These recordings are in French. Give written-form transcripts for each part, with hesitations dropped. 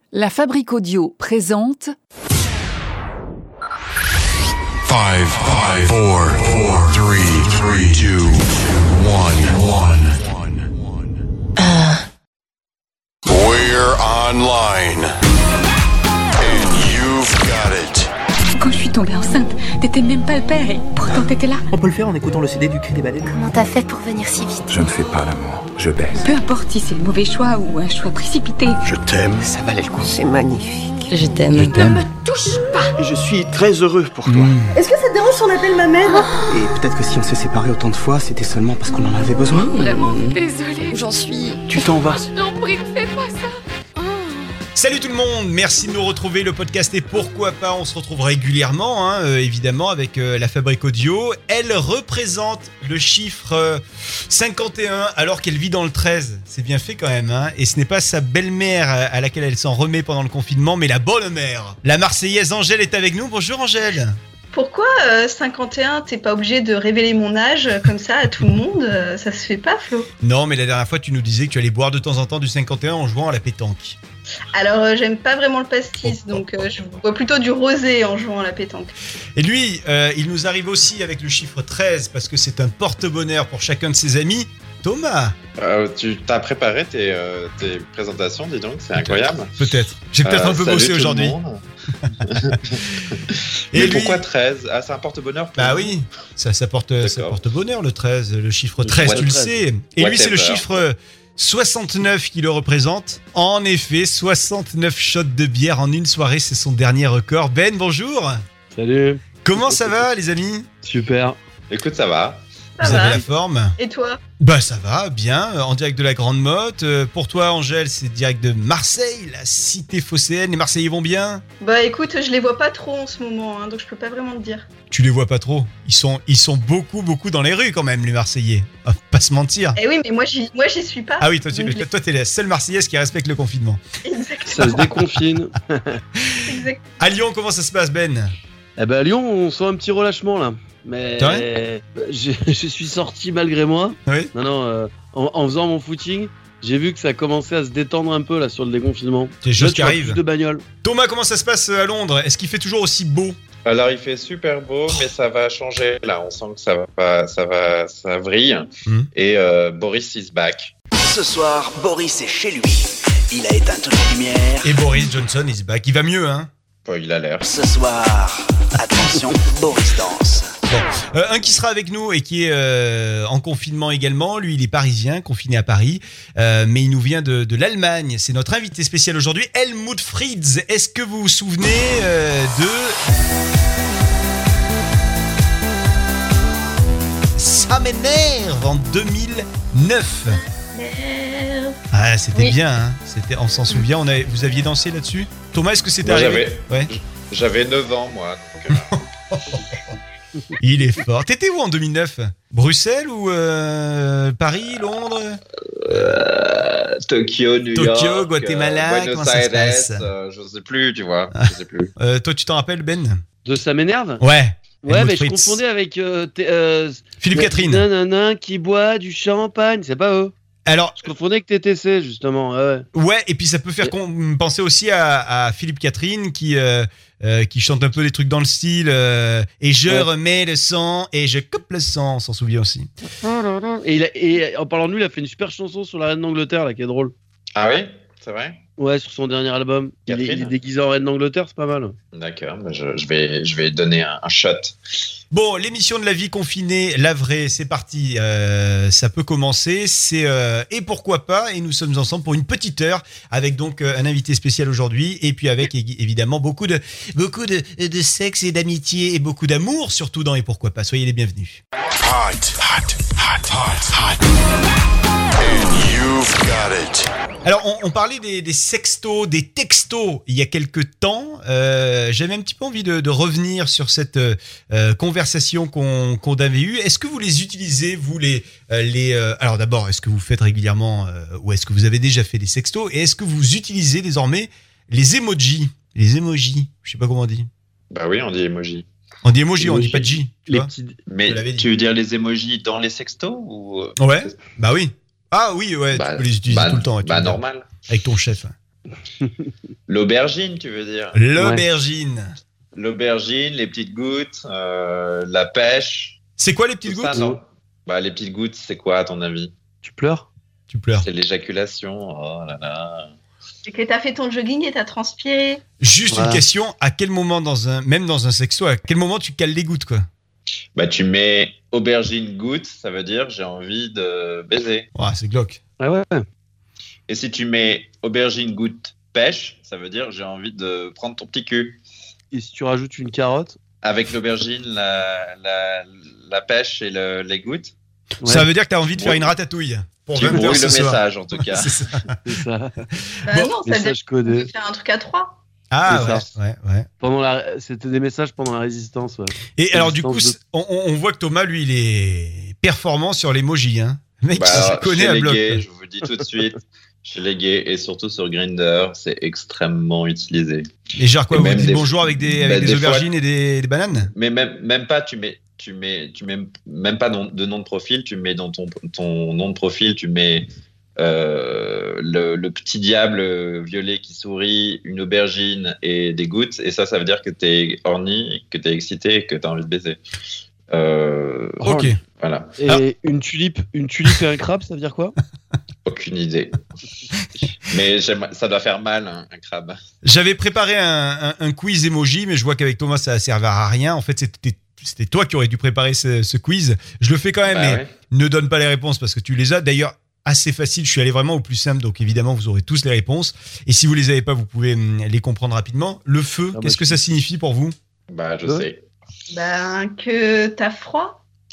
La Fabrique Audio présente 5, 4, 3, 2, 1. We're online. And you've got it. Quand je suis tombée enceinte, t'étais même pas le père et pourtant t'étais là. On peut le faire en écoutant le CD du Cri des Baleines. Comment t'as fait pour venir si vite? Je ne fais pas l'amour, je baise. Peu importe si c'est le mauvais choix ou un choix précipité. Je t'aime. Ça valait le coup. C'est magnifique. Je t'aime. Je t'aime. Touche pas. Et je suis très heureux pour toi. Est-ce que ça te dérange si on appelle ma mère? Et peut-être que si on s'est séparés autant de fois, c'était seulement parce qu'on en avait besoin. Vraiment désolée. J'en suis... Tu t'en vas. Non, prie, fais pas ça. Salut tout le monde, merci de nous retrouver, le podcast Et pourquoi pas, on se retrouve régulièrement, évidemment, avec la Fabrique Audio. Elle représente le chiffre 51 alors qu'elle vit dans le 13, c'est bien fait quand même, et ce n'est pas sa belle-mère à laquelle elle s'en remet pendant le confinement, mais la bonne mère. La Marseillaise Angèle est avec nous, bonjour Angèle. Pourquoi 51, t'es pas obligé de révéler mon âge comme ça à tout le monde? Ça se fait pas, Flo? Non, mais la dernière fois tu nous disais que tu allais boire de temps en temps du 51 en jouant à la pétanque. Alors, j'aime pas vraiment le pastis, donc je bois plutôt du rosé en jouant à la pétanque. Et lui, il nous arrive aussi avec le chiffre 13 parce que c'est un porte-bonheur pour chacun de ses amis. Thomas. Tu t'as préparé tes présentations, dis donc, c'est incroyable. Peut-être. J'ai peut-être un peu bossé aujourd'hui. Mais lui, pourquoi 13 ? Ah, c'est un porte-bonheur. Bah oui, ça porte bonheur le 13, le chiffre 13, tu le sais. Et lui, c'est le chiffre 69 qui le représente. En effet, 69 shots de bière en une soirée, c'est son dernier record. Ben, bonjour. Salut. Comment ça va, les amis ? Super. Écoute, ça va. Vous avez la forme ? Et toi ? Bah ça va, bien, en direct de la Grande Motte. Pour toi, Angèle, c'est direct de Marseille, la cité phocéenne. Les Marseillais vont bien ? Bah écoute, je les vois pas trop en ce moment, donc je peux pas vraiment te dire. Tu les vois pas trop ? Ils sont beaucoup dans les rues quand même, les Marseillais. Ah, pas se mentir. Eh oui, mais moi j'y suis pas. Ah oui, toi t'es la seule Marseillaise qui respecte le confinement. Exactement. Ça se déconfine. Exact. À Lyon, comment ça se passe, Ben ? Eh ben à Lyon, on sent un petit relâchement là. Mais je suis sorti malgré moi. Oui. Non, en faisant mon footing, j'ai vu que ça commençait à se détendre un peu là sur le déconfinement. C'est des choses qui arrivent. Plus de bagnoles. Thomas, comment ça se passe à Londres ? Est-ce qu'il fait toujours aussi beau ? Alors, il fait super beau, mais ça va changer. Là, on sent que ça vrille. Et Boris is back. Ce soir, Boris est chez lui. Il a éteint toutes les lumières. Et Boris Johnson is back. Il va mieux, hein ? Il a l'air. Ce soir, attention, Boris danse. Bon, un qui sera avec nous et qui est en confinement également, lui il est parisien, confiné à Paris, mais il nous vient de l'Allemagne. C'est notre invité spécial aujourd'hui, Helmut Fritz. Est-ce que vous vous souvenez de... Ça m'énerve en 2009. Ah, c'était bien, hein. On s'en souvient, vous aviez dansé là-dessus ? Thomas, est-ce que c'était arrivé ? J'avais 9 ans, moi. Donc, Il est fort. T'étais où en 2009 ? Bruxelles ou Paris, Londres ? Tokyo, New York. Tokyo, Guatemala, Buenos comment ça se passe ? Je sais plus, tu vois. Je sais plus. Toi, tu t'en rappelles, Ben ? De ça m'énerve ? Ouais. Ouais, mais Fritz. je confondais avec Philippe Catherine. Nanana qui boit du champagne, c'est pas eux. Alors, je confondais avec TTC justement. Ouais, et puis ça peut faire penser aussi à Philippe Catherine qui chante un peu des trucs dans le style et je remets le sang et je coupe le sang, on s'en souvient aussi. Et en parlant de lui, il a fait une super chanson sur la reine d'Angleterre là qui est drôle. Ah oui, c'est vrai. Ouais, sur son dernier album. Il est déguisé en reine d'Angleterre, c'est pas mal. D'accord, bah je vais donner un shot. Bon, l'émission de la vie confinée, la vraie, c'est parti. Ça peut commencer. C'est Et pourquoi pas. Et nous sommes ensemble pour une petite heure avec donc un invité spécial aujourd'hui. Et puis avec évidemment beaucoup de sexe et d'amitié et beaucoup d'amour, surtout dans Et pourquoi pas. Soyez les bienvenus. Hot. And you've got it. Alors, on parlait des sextos, des textos il y a quelques temps. J'avais un petit peu envie de revenir sur cette conversation qu'on avait eue. Est-ce que vous les utilisez, vous, alors d'abord, est-ce que vous faites régulièrement ou est-ce que vous avez déjà fait des sextos ? Et est-ce que vous utilisez désormais les emojis ? Les emojis, je sais pas comment on dit. Bah oui, on dit emoji. On dit emoji, on dit pas de J. Mais tu veux dire les emojis dans les sextos ou... Ouais, bah oui. Ah oui, ouais, tu peux les utiliser tout le temps. Normal. Avec ton chef. L'aubergine, tu veux dire? L'aubergine. L'aubergine, les petites gouttes, la pêche. C'est quoi les petites gouttes? Non. Bah, les petites gouttes, c'est quoi à ton avis? Tu pleures? C'est l'éjaculation. Oh là là. C'est que t'as fait ton jogging et t'as transpiré. Juste une question, à quel moment même dans un sexto, à quel moment tu cales les gouttes, quoi? Bah, tu mets aubergine goutte, ça veut dire j'ai envie de baiser. Ouais, c'est glauque. Ouais. Et si tu mets aubergine goutte pêche, ça veut dire j'ai envie de prendre ton petit cul. Et si tu rajoutes une carotte? Avec l'aubergine, la pêche et les gouttes. Ça veut dire que t'as envie de faire une ratatouille. Tu brouilles le message, en tout cas. C'est ça. Non, ça message codé. faire un truc à 3. Ah ouais. C'était des messages pendant la résistance. Ouais. Et alors du coup, on voit que Thomas, lui, il est performant sur l'emoji. Hein. Le mec, il se connaît à bloc. Je vous dis tout de suite, chez les gays et surtout sur Grindr, c'est extrêmement utilisé. Et genre quoi, vous dites bonjour avec des aubergines et des bananes? Mais même pas, tu mets même pas de nom de profil, tu mets dans ton nom de profil, tu mets le petit diable violet qui sourit, une aubergine et des gouttes, et ça veut dire que t'es horny, que t'es excité et que t'as envie de baiser. Ok. Voilà. Et une tulipe et un crabe, ça veut dire quoi? Aucune idée. Mais ça doit faire mal, un crabe. J'avais préparé un quiz emoji, mais je vois qu'avec Thomas, ça ne servait à rien. En fait, c'était toi qui aurais dû préparer ce quiz. Je le fais quand même, mais ne donne pas les réponses parce que tu les as. D'ailleurs, assez facile. Je suis allé vraiment au plus simple, donc évidemment, vous aurez tous les réponses. Et si vous les avez pas, vous pouvez les comprendre rapidement. Le feu, qu'est-ce que ça signifie pour vous? Bah, je sais. Que t'as froid.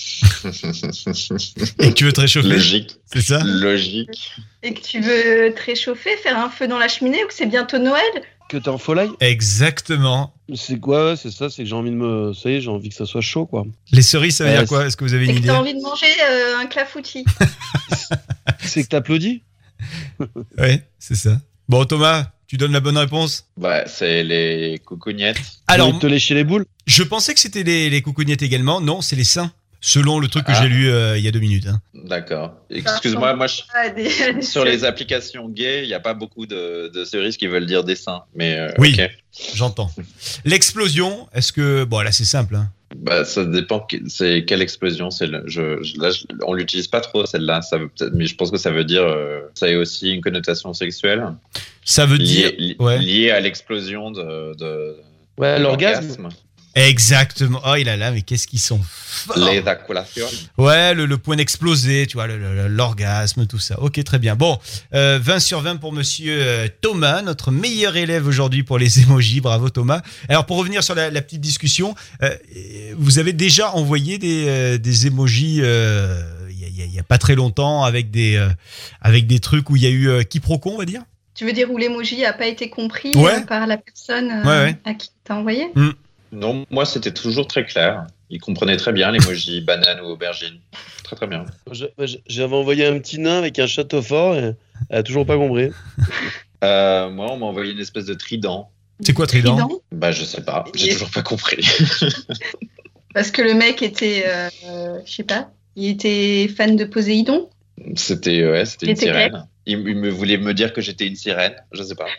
Et que tu veux te réchauffer. Logique. C'est ça? Logique. Et que tu veux te réchauffer, faire un feu dans la cheminée, ou que c'est bientôt Noël. Que t'es en folie. Exactement. C'est quoi? C'est ça, c'est que j'ai envie de ça y est, j'ai envie que ça soit chaud, quoi. Les cerises, ça veut dire quoi? Est-ce que vous avez une idée? Et que t'as envie de manger un clafoutis. C'est que t'applaudis? Ouais, c'est ça. Bon, Thomas, tu donnes la bonne réponse? Ouais, c'est les coucougnettes. Alors, te lécher les boules? Je pensais que c'était les coucougnettes également. Non, c'est les seins. Selon le truc que j'ai lu il y a 2 minutes. Hein. D'accord. Excuse-moi, sur les applications gays, il n'y a pas beaucoup de cerises qui veulent dire des seins. Mais, oui, okay. J'entends. L'explosion, est-ce que... Bon, là, c'est simple. Hein. Bah, ça dépend, c'est quelle explosion. On l'utilise pas trop, celle-là. Mais je pense que ça veut dire... ça a aussi une connotation sexuelle. Ça veut dire... Lié à l'explosion de l'orgasme. Exactement. Oh, il a là, mais qu'est-ce qu'ils sont forts. L'éjaculation. Ouais, le point d'exploser, tu vois, l'orgasme, tout ça. Ok, très bien. Bon, 20 sur 20 pour monsieur Thomas, notre meilleur élève aujourd'hui pour les emojis. Bravo Thomas. Alors, pour revenir sur la petite discussion, vous avez déjà envoyé des emojis il y a pas très longtemps avec des trucs où il y a eu quiproquo, on va dire? Tu veux dire où l'emoji n'a pas été compris par la personne à qui t'as envoyé? Non, moi c'était toujours très clair. Il comprenait très bien l'emoji banane ou aubergine. Très très bien. J'avais envoyé un petit nain avec un château fort et elle a toujours pas compris. Moi, on m'a envoyé une espèce de trident. C'est quoi trident? Bah je sais pas, j'ai toujours pas compris. Parce que le mec était, je sais pas, il était fan de Poséidon. C'était une sirène. Il me voulait me dire que j'étais une sirène, je sais pas.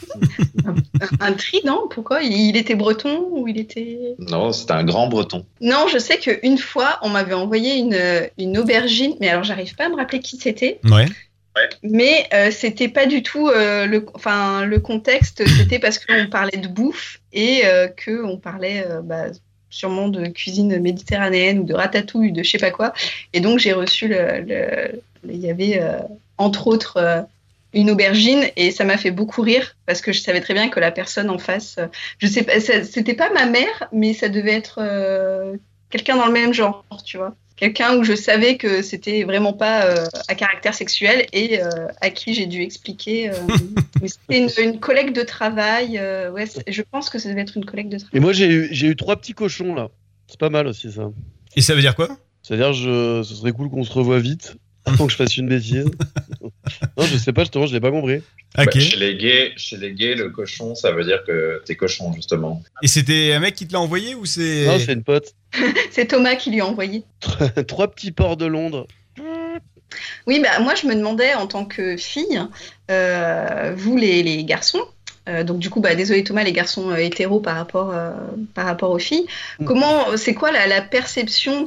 Un trident, pourquoi? Il était breton ou il était... Non, c'était un grand breton. Non, je sais qu'une fois, on m'avait envoyé une aubergine, mais alors j'arrive pas à me rappeler qui c'était. Ouais. Mais c'était pas du tout le contexte, c'était parce qu'on parlait de bouffe et qu'on parlait sûrement de cuisine méditerranéenne ou de ratatouille ou de je sais pas quoi. Et donc j'ai reçu il y avait entre autres une aubergine et ça m'a fait beaucoup rire parce que je savais très bien que la personne en face, je sais pas, c'était pas ma mère, mais ça devait être quelqu'un dans le même genre, tu vois. Quelqu'un où je savais que c'était vraiment pas à caractère sexuel et à qui j'ai dû expliquer. Mais c'était une collègue de travail. Je pense que ça devait être une collègue de travail. Et moi, j'ai eu 3 petits cochons là. C'est pas mal aussi ça. Et ça veut dire quoi? C'est-à-dire, ce serait cool qu'on se revoie vite. Avant que je fasse une bêtise. Non, je sais pas, justement, je l'ai pas compris. Okay. Chez les gays, le cochon, ça veut dire que t'es cochon, justement. Et c'était un mec qui te l'a envoyé ou c'est... Non, c'est une pote. C'est Thomas qui lui a envoyé. 3 petits porcs de Londres. Oui, moi je me demandais en tant que fille, vous les garçons, donc du coup, désolé Thomas, les garçons hétéros par rapport aux filles, c'est quoi la perception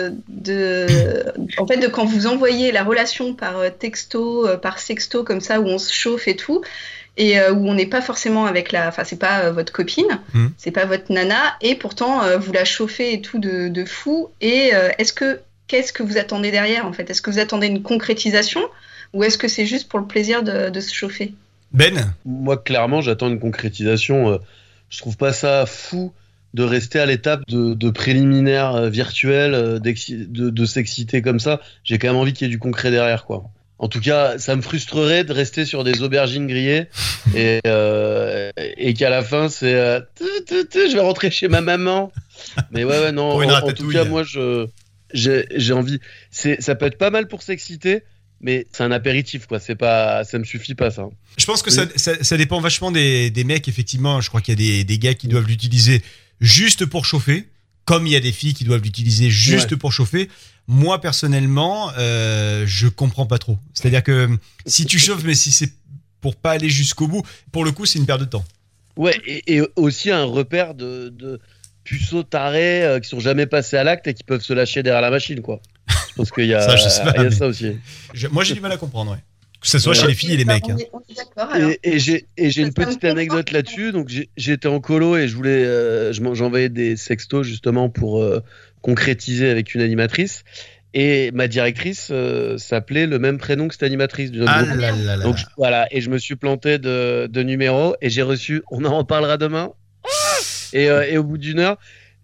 en fait, de quand vous envoyez la relation par texto, par sexto comme ça, où on se chauffe et tout, et où on n'est pas forcément avec c'est pas votre copine, c'est pas votre nana, et pourtant vous la chauffez et tout de fou, et qu'est-ce que vous attendez derrière en fait ? Est-ce que vous attendez une concrétisation ou est-ce que c'est juste pour le plaisir de se chauffer ? Ben ? Moi, clairement, j'attends une concrétisation. Je trouve pas ça fou de rester à l'étape de préliminaire virtuel, de s'exciter comme ça. J'ai quand même envie qu'il y ait du concret derrière, quoi. En tout cas, ça me frustrerait de rester sur des aubergines grillées et qu'à la fin, c'est je vais rentrer chez ma maman. Mais ouais, non. En tout cas, moi, j'ai envie. Ça peut être pas mal pour s'exciter, mais c'est un apéritif, quoi. Ça me suffit pas, ça. Je pense que ça dépend vachement des mecs, effectivement. Je crois qu'il y a des gars qui doivent l'utiliser juste pour chauffer, comme il y a des filles qui doivent l'utiliser juste pour chauffer. Moi, personnellement, je comprends pas trop. C'est-à-dire que si tu chauffes, mais si c'est pour pas aller jusqu'au bout, pour le coup, c'est une perte de temps. Ouais, et aussi un repère de puceaux tarés qui sont jamais passés à l'acte et qui peuvent se lâcher derrière la machine, quoi. Je pense qu'il y a ça aussi. Moi, j'ai du mal à comprendre, ouais. Que ce soit chez les filles et les mecs. On est d'accord, alors. Et j'ai une petite anecdote là-dessus. Donc, j'étais en colo et j'envoyais des sextos justement pour concrétiser avec une animatrice. Et ma directrice s'appelait le même prénom que cette animatrice du notre groupe. Donc, voilà. Et je me suis planté de numéro et j'ai reçu. On en reparlera demain. Et au bout d'une heure,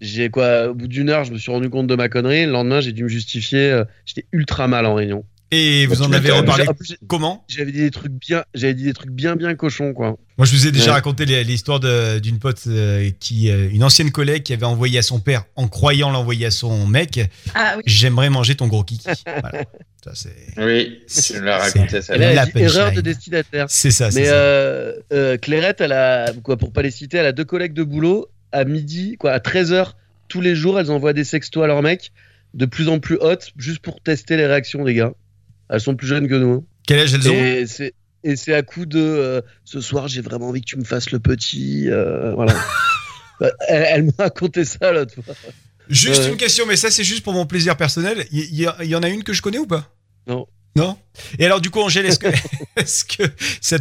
je me suis rendu compte de ma connerie. Le lendemain, j'ai dû me justifier. J'étais ultra mal en réunion. Et vous en avez reparlé comment ? J'avais dit des trucs bien cochons, quoi. Moi, je vous ai déjà raconté l'histoire d'une pote une ancienne collègue qui avait envoyé à son père en croyant l'envoyer à son mec. Ah, oui. J'aimerais manger ton gros kiki. Voilà. Ça, oui, tu l'as raconté ça. Elle a dit erreur de destinataire. C'est ça. Mais Clairette, pour pas les citer, elle a 2 collègues de boulot à midi, à 13h tous les jours, elles envoient des sextos à leurs mecs de plus en plus hautes, juste pour tester les réactions des gars. Elles sont plus jeunes que nous. Quel âge elles ont ? Et c'est à coup de ce soir, j'ai vraiment envie que tu me fasses le petit. Voilà. Elle m'a raconté ça l'autre fois. Juste une question, mais ça c'est juste pour mon plaisir personnel. Il y en a une que je connais ou pas ? Non. Et alors du coup, Angèle, est-ce que ça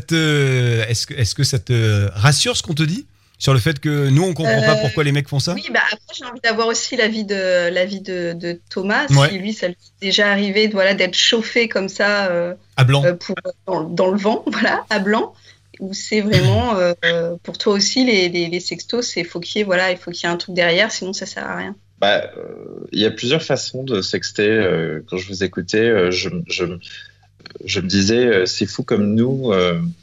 te rassure ce qu'on te dit sur le fait que nous on comprend pas pourquoi les mecs font ça ? Oui, après j'ai envie d'avoir aussi l'avis de Thomas. Ouais. Si lui ça lui est déjà arrivé d'être chauffé comme ça à blanc dans le vent, voilà, à blanc. Où c'est vraiment pour toi aussi les sextos, il faut qu'il y ait un truc derrière, sinon ça sert à rien. Il y a plusieurs façons de sexter. Quand je vous écoutais, je me disais, c'est fou comme nous,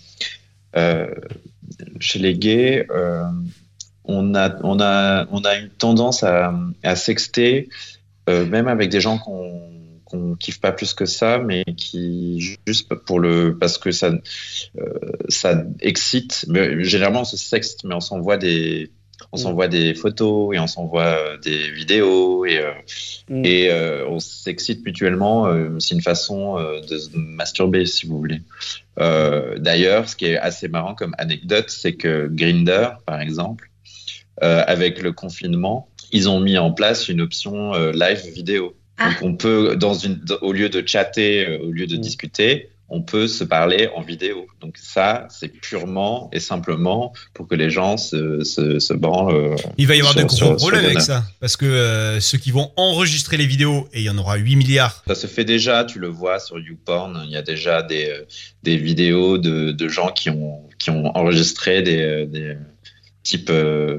chez les gays, on a une tendance à sexter, même avec des gens qu'on kiffe pas plus que ça, mais qui juste parce que ça excite. Mais généralement, on se sexte, mais on s'envoie des photos et on s'envoie des vidéos et on s'excite mutuellement. C'est une façon de se masturber, si vous voulez. D'ailleurs, ce qui est assez marrant comme anecdote, c'est que Grindr, par exemple, avec le confinement, ils ont mis en place une option live vidéo. Donc on peut, au lieu de chatter, au lieu de discuter, on peut se parler en vidéo. Donc ça, c'est purement et simplement pour que les gens se branlent. Il va y avoir de gros problèmes avec ça. Parce que ceux qui vont enregistrer les vidéos, et il y en aura 8 milliards. Ça se fait déjà, tu le vois sur YouPorn. Il y a déjà des vidéos de gens qui ont enregistré des type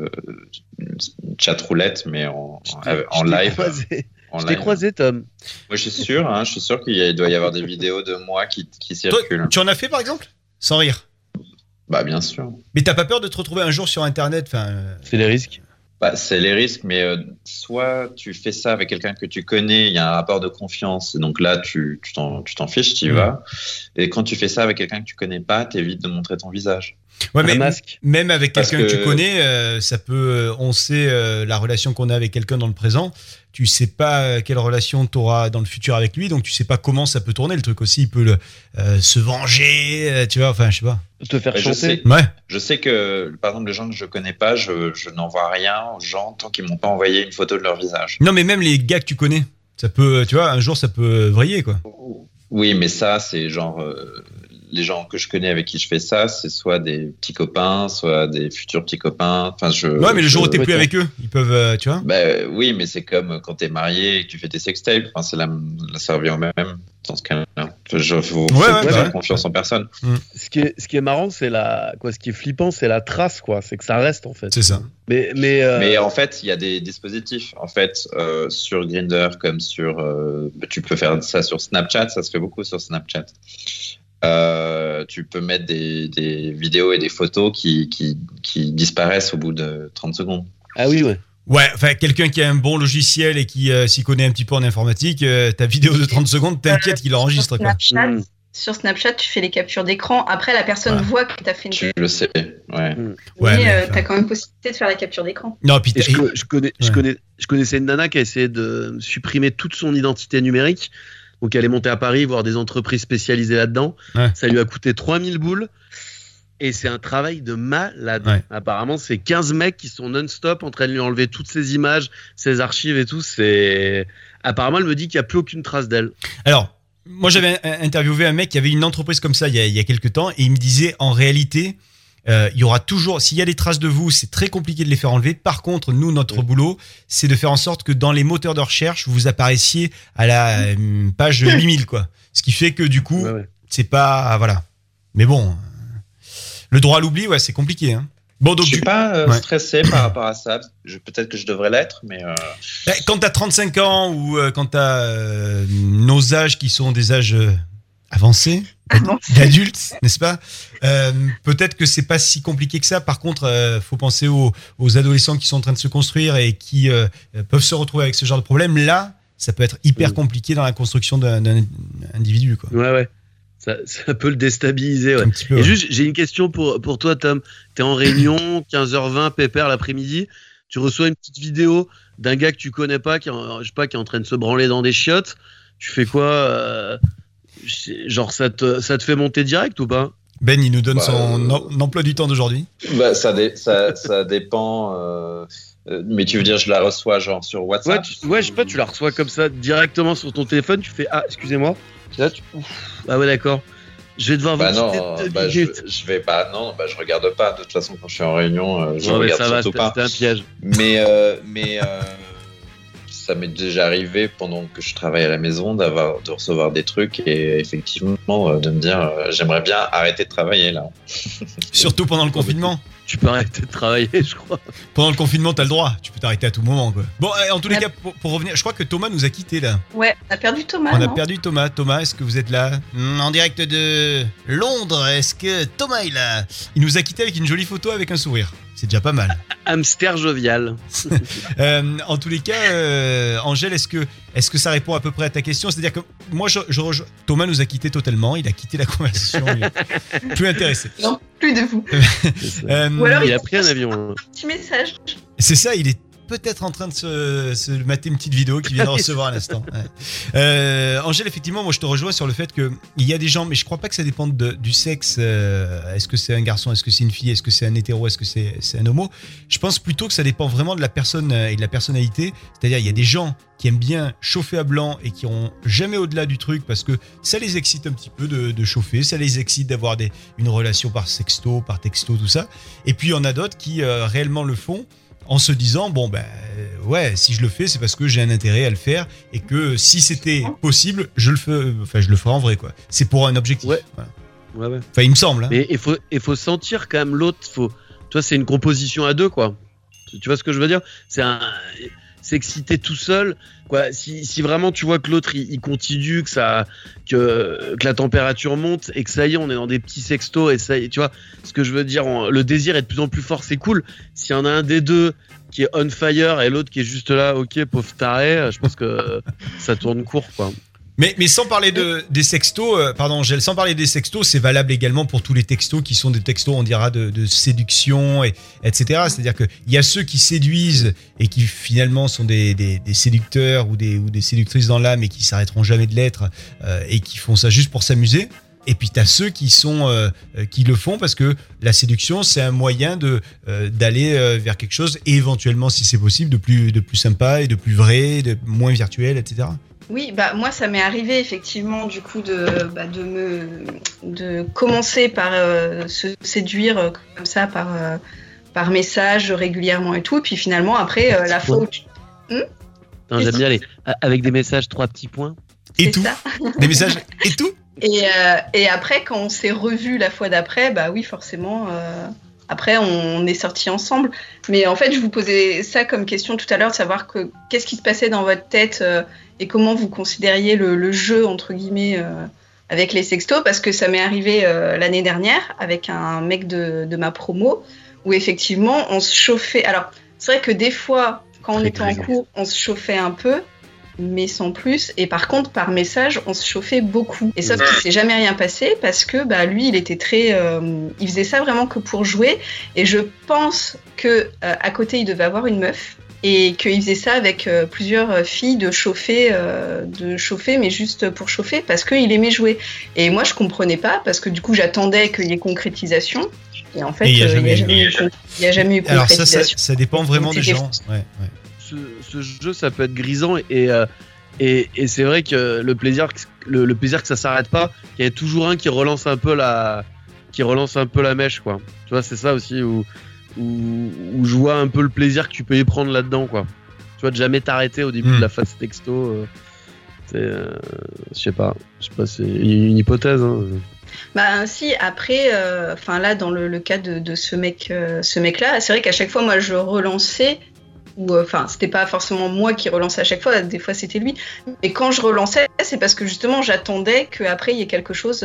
chat roulette, mais en live. Je t'ai croisé, Tom. Moi, je suis sûr qu'il doit y avoir des vidéos de moi qui circulent. Toi, tu en as fait, par exemple ? Sans rire. Bien sûr. Mais t'as pas peur de te retrouver un jour sur Internet ? C'est les risques. C'est les risques, mais soit tu fais ça avec quelqu'un que tu connais, il y a un rapport de confiance, donc là, tu t'en fiches, tu y vas. Et quand tu fais ça avec quelqu'un que tu connais pas, t'évites de montrer ton visage. Ouais, un mais masque. même avec Parce quelqu'un que tu que- connais, ça peut. On sait la relation qu'on a avec quelqu'un dans le présent. Tu sais pas quelle relation tu auras dans le futur avec lui, donc tu sais pas comment ça peut tourner le truc aussi. Il peut se venger, tu vois. Enfin, je sais pas. Te faire Je chanter. sais. Ouais. Je sais que, par exemple, les gens que je connais pas, je n'envoie rien aux gens tant qu'ils m'ont pas envoyé une photo de leur visage. Non, mais même les gars que tu connais, ça peut. Tu vois, un jour ça peut vriller quoi. Oui, mais ça, c'est genre les gens que je connais avec qui je fais ça, c'est soit des petits copains, soit des futurs petits copains. Enfin, Ouais, mais le jour où t'es plus avec eux, ils peuvent, tu vois. Bah, oui, mais c'est comme quand t'es marié et que tu fais tes sextapes. Enfin, ça revient au même dans ce cas-là. Faut faire confiance en personne. Ce qui est marrant, c'est ce qui est flippant, c'est la trace, quoi. C'est que ça reste, en fait. C'est ça. Mais en fait, il y a des dispositifs. En fait, sur Grindr, comme sur, tu peux faire ça sur Snapchat. Ça se fait beaucoup sur Snapchat. Tu peux mettre des vidéos et des photos qui disparaissent au bout de 30 secondes. Ah oui, ouais. Ouais, enfin, quelqu'un qui a un bon logiciel et qui s'y connaît un petit peu en informatique, ta vidéo de 30 secondes, t'inquiète qu'il enregistre, quoi. Sur Snapchat, tu fais les captures d'écran. Après, la personne voit que tu as fait une Tu le sais, ouais. Mais tu as quand même possibilité de faire la capture d'écran. Non, puis je connaissais une nana qui a essayé de supprimer toute son identité numérique. Donc, elle est montée à Paris voir des entreprises spécialisées là-dedans. Ouais. Ça lui a coûté 3000 boules. Et c'est un travail de malade. Ouais. Apparemment, c'est 15 mecs qui sont non-stop en train de lui enlever toutes ses images, ses archives et tout. Apparemment, elle me dit qu'il n'y a plus aucune trace d'elle. Alors, moi, j'avais interviewé un mec qui avait une entreprise comme ça il y a quelques temps et il me disait, en réalité, il y aura toujours, s'il y a des traces de vous, c'est très compliqué de les faire enlever. Par contre, nous, notre boulot, c'est de faire en sorte que dans les moteurs de recherche, vous apparaissiez à la page 8000, quoi. Ce qui fait que du coup, c'est pas, voilà. Mais bon, le droit à l'oubli, ouais, c'est compliqué, hein. Bon, donc je suis pas stressé par rapport à ça. Peut-être que je devrais l'être, mais... Quand t'as 35 ans ou quand t'as nos âges qui sont des âges avancés, d'adultes, n'est-ce pas, peut-être que c'est pas si compliqué que ça. Par contre, faut penser aux adolescents qui sont en train de se construire et qui peuvent se retrouver avec ce genre de problème. Là, ça peut être hyper compliqué dans la construction d'un individu, quoi. Ouais. Ça peut le déstabiliser, ouais. Un petit peu, Et ouais. juste, j'ai une question pour toi, Tom. T'es en réunion, 15h20, pépère l'après-midi. Tu reçois une petite vidéo d'un gars que tu connais pas, qui est en train de se branler dans des chiottes. Tu fais quoi genre, ça te fait monter direct ou pas? Ben, il nous donne son emploi du temps d'aujourd'hui. Bah, ça dépend. Mais tu veux dire, je la reçois genre sur WhatsApp? Ouais, je sais pas, tu la reçois comme ça directement sur ton téléphone. Tu fais excusez-moi. Là, ah ouais, d'accord. Je vais devoir vous je vais pas. Non, je regarde pas. De toute façon, quand je suis en réunion, je regarde surtout pas. C'était un piège. Mais ça m'est déjà arrivé pendant que je travaille à la maison de recevoir des trucs et effectivement de me dire j'aimerais bien arrêter de travailler là. Surtout pendant le confinement. Tu peux arrêter de travailler, je crois. Pendant le confinement, t'as le droit. Tu peux t'arrêter à tout moment, quoi. Bon, en tous les cas, pour revenir, je crois que Thomas nous a quittés là. Ouais, on a perdu Thomas. On a perdu Thomas. Thomas, est-ce que vous êtes là? En direct de Londres, est-ce que Thomas est là? Il nous a quittés avec une jolie photo avec un sourire. C'est déjà pas mal. Hamster jovial. En tous les cas, Angèle, est-ce que ça répond à peu près à ta question? C'est-à-dire que moi, je rejoins. Thomas nous a quittés totalement. Il a quitté la conversation. Il est plus intéressé. Non, plus de vous. Ou alors il a pris un avion. Un petit message. C'est ça, il est peut-être en train de se mater une petite vidéo qu'il vient de recevoir à l'instant. Ouais. Angèle, effectivement, moi je te rejoins sur le fait qu'il y a des gens, mais je crois pas que ça dépende du sexe. Est-ce que c'est un garçon, est-ce que c'est une fille, est-ce que c'est un hétéro, est-ce que c'est un homo? Je pense plutôt que ça dépend vraiment de la personne et de la personnalité. C'est-à-dire, il y a des gens qui aiment bien chauffer à blanc et qui iront jamais au-delà du truc parce que ça les excite un petit peu de chauffer, ça les excite d'avoir une relation par sexto, par texto, tout ça. Et puis il y en a d'autres qui réellement le font en se disant ouais, si je le fais, c'est parce que j'ai un intérêt à le faire et que si c'était possible, je le ferai en vrai, quoi. C'est pour un objectif. Ouais. Voilà. Ouais. Enfin, il me semble. Hein. Mais il faut sentir quand même l'autre. Toi, c'est une composition à deux, quoi. Tu vois ce que je veux dire? S'exciter tout seul, quoi. Si vraiment tu vois que l'autre il continue, que la température monte et que ça y est, on est dans des petits sextos et ça y est, tu vois ce que je veux dire, le désir est de plus en plus fort, c'est cool. S'il y en a un des deux qui est on fire et l'autre qui est juste là, ok, pauvre taré, je pense que ça tourne court, quoi. Mais sans parler des sextos, pardon Angèle, sans parler des sextos, c'est valable également pour tous les textos qui sont des textos, on dira, de séduction, etc. C'est-à-dire qu'il y a ceux qui séduisent et qui finalement sont des séducteurs ou des séductrices dans l'âme et qui s'arrêteront jamais de l'être et qui font ça juste pour s'amuser. Et puis t'as ceux qui le font parce que la séduction, c'est un moyen d'aller vers quelque chose, et éventuellement, si c'est possible, de plus sympa et de plus vrai, de moins virtuel, etc. Oui, moi ça m'est arrivé effectivement du coup de commencer par se séduire comme ça par message régulièrement et tout, et puis finalement après la fois où tu... J'aime bien avec des messages 3 petits points. Et tout. Des messages et tout. Et après quand on s'est revus la fois d'après, oui forcément après on est sortis ensemble. Mais en fait je vous posais ça comme question tout à l'heure, de savoir qu'est-ce qui se passait dans votre tête et comment vous considériez le jeu entre guillemets avec les sextos, parce que ça m'est arrivé l'année dernière avec un mec de ma promo où effectivement on se chauffait. Alors c'est vrai que des fois quand on était en cours on se chauffait un peu, mais sans plus, et par contre par message on se chauffait beaucoup, et sauf qu'il s'est jamais rien passé parce que lui il était très il faisait ça vraiment que pour jouer, et je pense que à côté il devait avoir une meuf et qu'il faisait ça avec plusieurs filles, de chauffer mais juste pour chauffer parce qu'il aimait jouer, et moi je comprenais pas parce que du coup j'attendais qu'il y ait concrétisation, et en fait il y a jamais eu concrétisation. Alors ça dépend vraiment des gens. Ouais. Ce jeu, ça peut être grisant, et c'est vrai que le plaisir que ça s'arrête pas, il y a toujours un qui relance un peu la mèche, quoi. Tu vois, c'est ça aussi où je vois un peu le plaisir que tu peux y prendre là-dedans, quoi. Tu vois, de jamais t'arrêter au début de la phase texto. Je sais pas, c'est une hypothèse. Hein. Si, après, là dans le cas de ce mec-là, c'est vrai qu'à chaque fois moi je relançais. C'était pas forcément moi qui relançais à chaque fois, des fois c'était lui, mais quand je relançais c'est parce que justement j'attendais qu'après il y ait quelque chose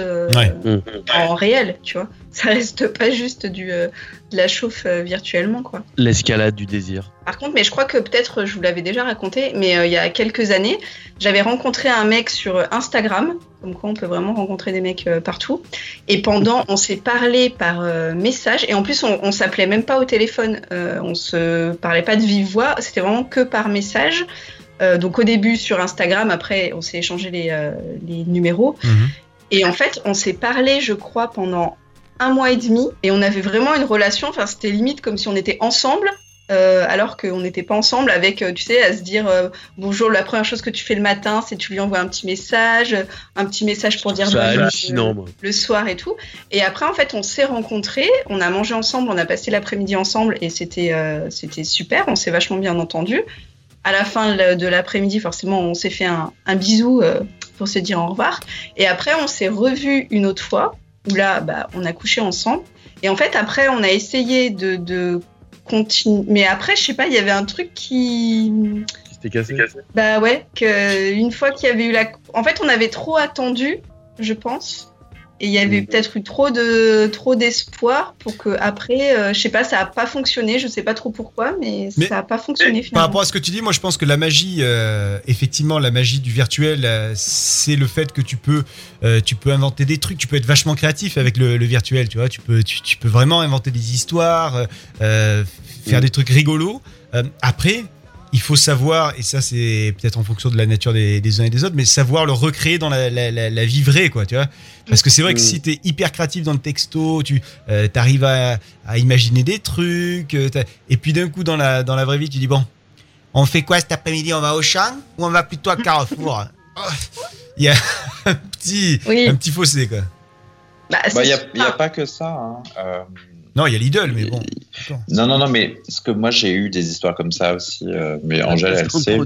en réel, tu vois, ça reste pas juste de la chauffe virtuellement, quoi. L'escalade du désir. Par contre, mais je crois que peut-être je vous l'avais déjà raconté, mais il y a quelques années j'avais rencontré un mec sur Instagram, comme quoi on peut vraiment rencontrer des mecs partout, et on s'est parlé par message, et en plus on s'appelait même pas au téléphone, on se parlait pas de vive voix, c'était vraiment que par message, donc au début sur Instagram, après on s'est échangé les numéros, et en fait on s'est parlé je crois pendant 1 mois et demi, et on avait vraiment une relation, c'était limite comme si on était ensemble, alors qu'on n'était pas ensemble, avec, tu sais, à se dire bonjour, la première chose que tu fais le matin, c'est tu lui envoies un petit message pour dire bonjour le soir et tout. Et après, en fait, on s'est rencontrés, on a mangé ensemble, on a passé l'après-midi ensemble, et c'était super, on s'est vachement bien entendus. À la fin de l'après-midi, forcément, on s'est fait un bisou pour se dire au revoir. Et après, on s'est revus une autre fois, où là, on a couché ensemble. Et en fait, après, on a essayé de continue. Mais après, je sais pas, il y avait un truc qui s'était cassé. Ouais, qu'une fois qu'il y avait eu en fait, on avait trop attendu, je pense, et il y avait peut-être eu trop d'espoir pour que après, je sais pas, ça a pas fonctionné, je sais pas trop pourquoi, mais ça a pas fonctionné finalement. Par rapport à ce que tu dis, moi je pense que la magie, effectivement, la magie du virtuel, c'est le fait que tu peux inventer des trucs, tu peux être vachement créatif avec le virtuel, tu vois, tu peux vraiment inventer des histoires, faire des trucs rigolos. Après, il faut savoir, et ça c'est peut-être en fonction de la nature des uns et des autres, mais savoir le recréer dans la vie vraie, quoi, tu vois. Parce que c'est vrai que si t'es hyper créatif dans le texto, tu arrives à imaginer des trucs, et puis d'un coup dans la vraie vie, tu dis bon, on fait quoi cet après-midi? On va au champ ou on va plutôt à Carrefour? Il y a un petit fossé, quoi. Il y a pas que ça, hein. Non, il y a Lidl, mais bon. Non, mais parce que moi j'ai eu des histoires comme ça aussi, mais Angèle, elle sait,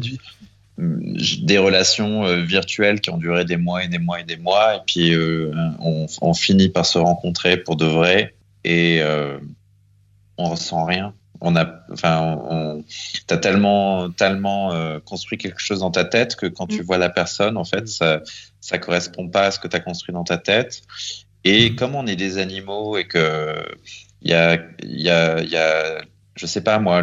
des relations virtuelles qui ont duré des mois et des mois et des mois, et puis on finit par se rencontrer pour de vrai, et on ressent rien. T'as tellement construit quelque chose dans ta tête que quand tu vois la personne, en fait, ça correspond pas à ce que t'as construit dans ta tête. Et comme on est des animaux et que il y a je sais pas moi,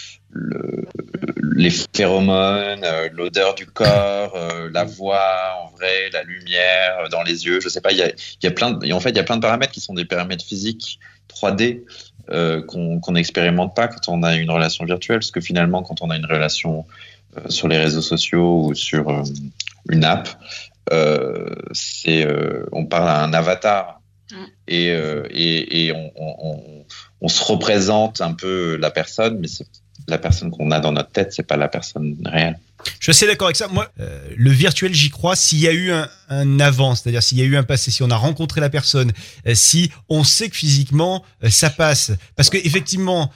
les phéromones, l'odeur du corps, la voix en vrai, la lumière dans les yeux, je sais pas, il y a plein de paramètres qui sont des paramètres physiques 3D qu'on n'expérimente pas quand on a une relation virtuelle, parce que finalement quand on a une relation sur les réseaux sociaux ou sur une app, on parle à un avatar et on se représente un peu la personne, mais c'est la personne qu'on a dans notre tête, c'est pas la personne réelle. Je suis assez d'accord avec ça. Moi, le virtuel, j'y crois. S'il y a eu un avant, c'est-à-dire s'il y a eu un passé, si on a rencontré la personne, si on sait que physiquement ça passe, parce que effectivement,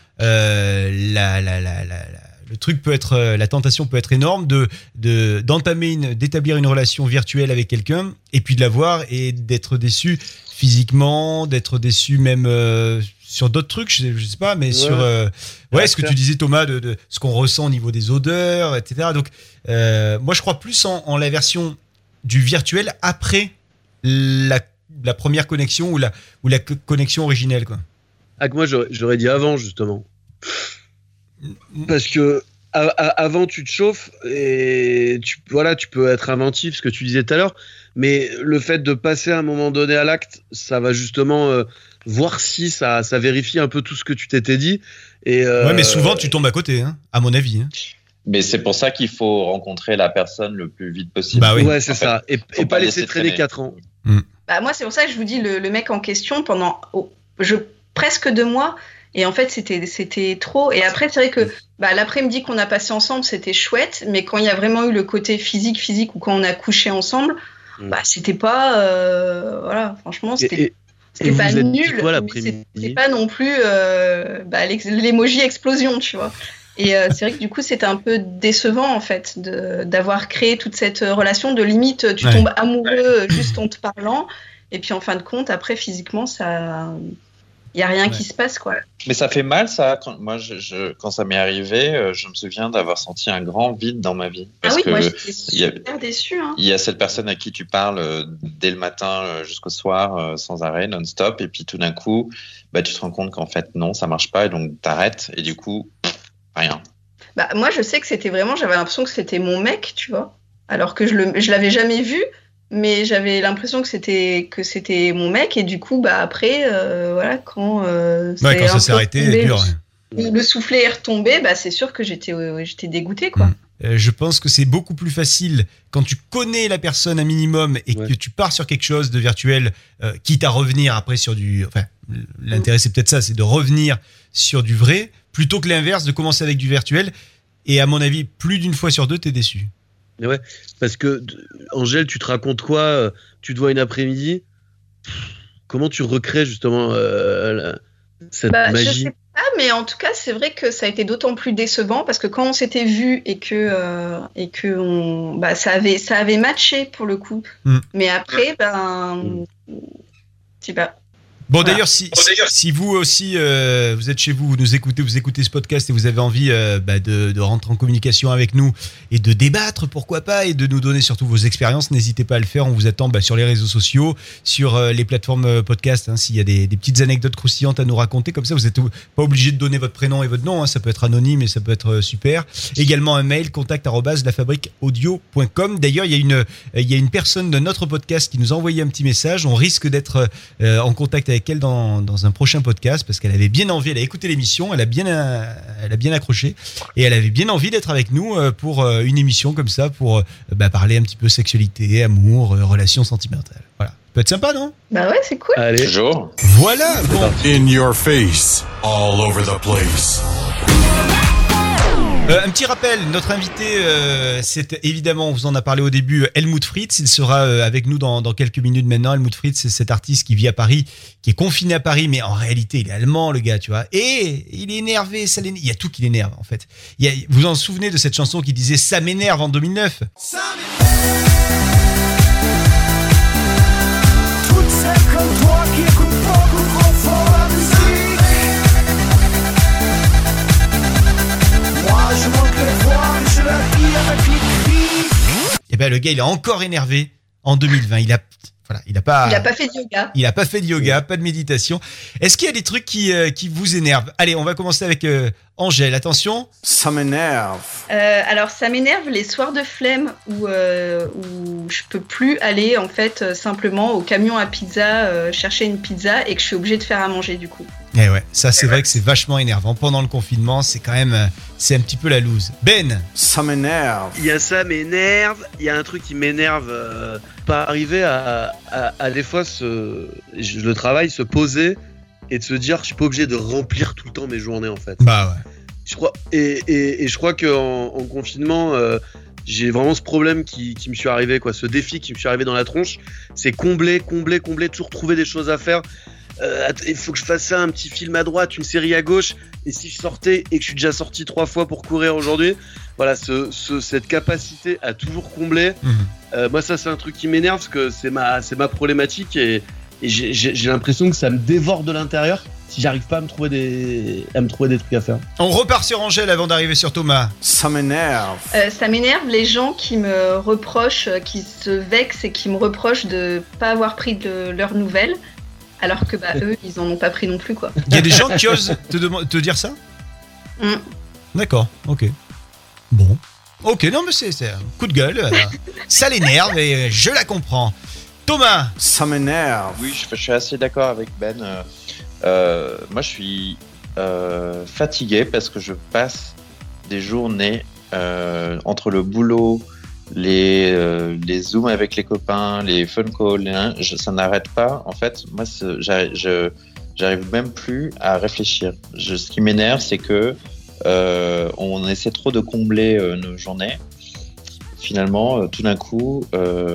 le truc peut être, la tentation peut être énorme d'établir une relation virtuelle avec quelqu'un et puis de la voir et d'être déçu physiquement, d'être déçu même sur d'autres trucs, je sais pas, mais sur ce que tu disais Thomas, de ce qu'on ressent au niveau des odeurs, etc. Donc moi je crois plus en la version du virtuel après la première connexion ou la connexion originelle, quoi. Ah, que moi j'aurais dit avant, justement. Parce que avant tu te chauffes et tu peux être inventif, ce que tu disais tout à l'heure, mais le fait de passer à un moment donné à l'acte, ça va justement voir si ça vérifie un peu tout ce que tu t'étais dit. Et ouais, mais souvent tu tombes à côté, hein, à mon avis. Hein. Mais c'est pour ça qu'il faut rencontrer la personne le plus vite possible. Bah oui. Ouais, c'est ça. Et pas laisser traîner 4 ans. Bah moi, c'est pour ça que je vous dis, le mec en question, pendant presque 2 mois, et en fait, c'était trop. Et après, c'est vrai que l'après-midi qu'on a passé ensemble, c'était chouette, mais quand il y a vraiment eu le côté physique, ou quand on a couché ensemble, c'était pas... voilà, franchement, c'était pas nul, mais c'était pas non plus l'emoji explosion, tu vois. Et c'est vrai que du coup, c'était un peu décevant, en fait, d'avoir créé toute cette relation. De limite, tu tombes amoureux juste en te parlant. Et puis, en fin de compte, après, physiquement, il n'y a rien qui se passe, quoi. Mais ça fait mal, ça. Quand ça m'est arrivé, je me souviens d'avoir senti un grand vide dans ma vie. Parce que moi, j'étais super déçue. Hein. Il y a cette personne à qui tu parles dès le matin jusqu'au soir, sans arrêt, non-stop. Et puis, tout d'un coup, tu te rends compte qu'en fait, non, ça ne marche pas. Et donc, tu arrêtes. Et du coup... rien. Moi, je sais que j'avais l'impression que c'était mon mec, tu vois. Alors que je l'avais jamais vu, mais j'avais l'impression que c'était mon mec. Et du coup, après, quand ça s'est arrêté, c'est dur. Le soufflet est retombé, c'est sûr que j'étais dégoûtée, quoi. Je pense que c'est beaucoup plus facile quand tu connais la personne un minimum et que tu pars sur quelque chose de virtuel, quitte à revenir après sur du... Enfin, l'intérêt, c'est peut-être ça, c'est de revenir sur du vrai, plutôt que l'inverse, de commencer avec du virtuel. Et à mon avis, plus d'une fois sur 2, t'es déçu. Mais ouais, parce que, Angèle, tu te racontes quoi? Tu te vois une après-midi? Comment tu recrées justement cette magie? Je sais pas, mais en tout cas, c'est vrai que ça a été d'autant plus décevant parce que quand on s'était vu et que ça avait matché pour le coup. Mais après, je sais pas. Bon, d'ailleurs, si vous aussi, vous êtes chez vous, vous écoutez ce podcast et vous avez envie de rentrer en communication avec nous et de débattre, pourquoi pas, et de nous donner surtout vos expériences, n'hésitez pas à le faire. On vous attend sur les réseaux sociaux, sur les plateformes podcast, hein, s'il y a des petites anecdotes croustillantes à nous raconter. Comme ça, vous n'êtes pas obligé de donner votre prénom et votre nom, hein, ça peut être anonyme et ça peut être super. Également un mail, contact@lafabriqueaudio.com. D'ailleurs, il y a une personne de notre podcast qui nous a envoyé un petit message. On risque d'être en contact avec elle dans un prochain podcast parce qu'elle avait bien envie, elle a écouté l'émission, elle a bien accroché et elle avait bien envie d'être avec nous pour une émission comme ça pour parler un petit peu sexualité, amour, relations sentimentales. Voilà. Peut être sympa, non? Bah ouais, c'est cool. Allez. Toujours. Voilà. Bon. In your face, all over the place. Un petit rappel, notre invité, c'est évidemment, on vous en a parlé au début, Helmut Fritz. Il sera avec nous dans quelques minutes maintenant. Helmut Fritz, c'est cet artiste qui vit à Paris, qui est confiné à Paris, mais en réalité, il est allemand, le gars, tu vois. Et il est énervé, il y a tout qui l'énerve, en fait. Vous vous en souvenez de cette chanson qui disait « Ça m'énerve » en 2009 ? Ça m'énerve. Toutes celles comme toi qui écoutent beaucoup trop fort la musique. Je manque le voir, je la vis avec les cris. Et le gars, il est encore énervé en 2020. voilà, il a pas fait de yoga. Il a pas fait de yoga, pas de méditation. Est-ce qu'il y a des trucs qui vous énervent? Allez, on va commencer avec Angèle. Attention. Ça m'énerve. Alors ça m'énerve les soirs de flemme où je peux plus aller en fait simplement au camion à pizza chercher une pizza et que je suis obligée de faire à manger du coup. Eh ouais, ça c'est vrai que c'est vachement énervant. Pendant le confinement, c'est quand même, c'est un petit peu la loose. Ben. Ça m'énerve. Il y a ça m'énerve, il y a un truc qui m'énerve, pas arriver à des fois le travail, se poser et de se dire je suis pas obligé de remplir tout le temps mes journées en fait. Bah ouais. Je crois, et je crois qu'en confinement, j'ai vraiment ce problème qui me suis arrivé, quoi, ce défi qui me suis arrivé dans la tronche, c'est combler, toujours trouver des choses à faire. Il faut que je fasse ça, un petit film à droite, une série à gauche, et si je sortais et que je suis déjà sorti 3 fois pour courir aujourd'hui, voilà, cette capacité à toujours combler, moi ça c'est un truc qui m'énerve parce que c'est ma problématique et j'ai l'impression que ça me dévore de l'intérieur si j'arrive pas à me trouver des trucs à faire. On repart sur Angèle avant d'arriver sur Thomas. Ça m'énerve. Ça m'énerve les gens qui me reprochent, qui se vexent et qui me reprochent de pas avoir pris de leurs nouvelles. Alors que eux, ils en ont pas pris non plus, quoi. Il y a des gens qui osent te dire ça ? D'accord, ok. Bon. Ok, non mais c'est un coup de gueule. Ça l'énerve et je la comprends. Thomas. Ça m'énerve. Oui, je suis assez d'accord avec Ben. Moi, je suis fatigué parce que je passe des journées entre le boulot, les zooms avec les copains, les phone calls, ça n'arrête pas. En fait, moi, j'arrive même plus à réfléchir. Ce qui m'énerve, c'est que on essaie trop de combler nos journées. Finalement, tout d'un coup,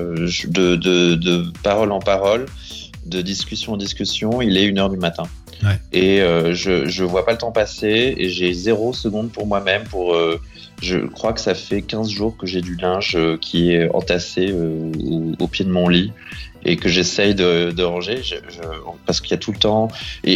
de parole en parole, de discussion en discussion, il est 1h du matin. Ouais. Et je vois pas le temps passer et j'ai 0 seconde pour moi-même. Je crois que ça fait 15 jours que j'ai du linge qui est entassé au pied de mon lit et que j'essaye de ranger parce qu'il y a tout le temps.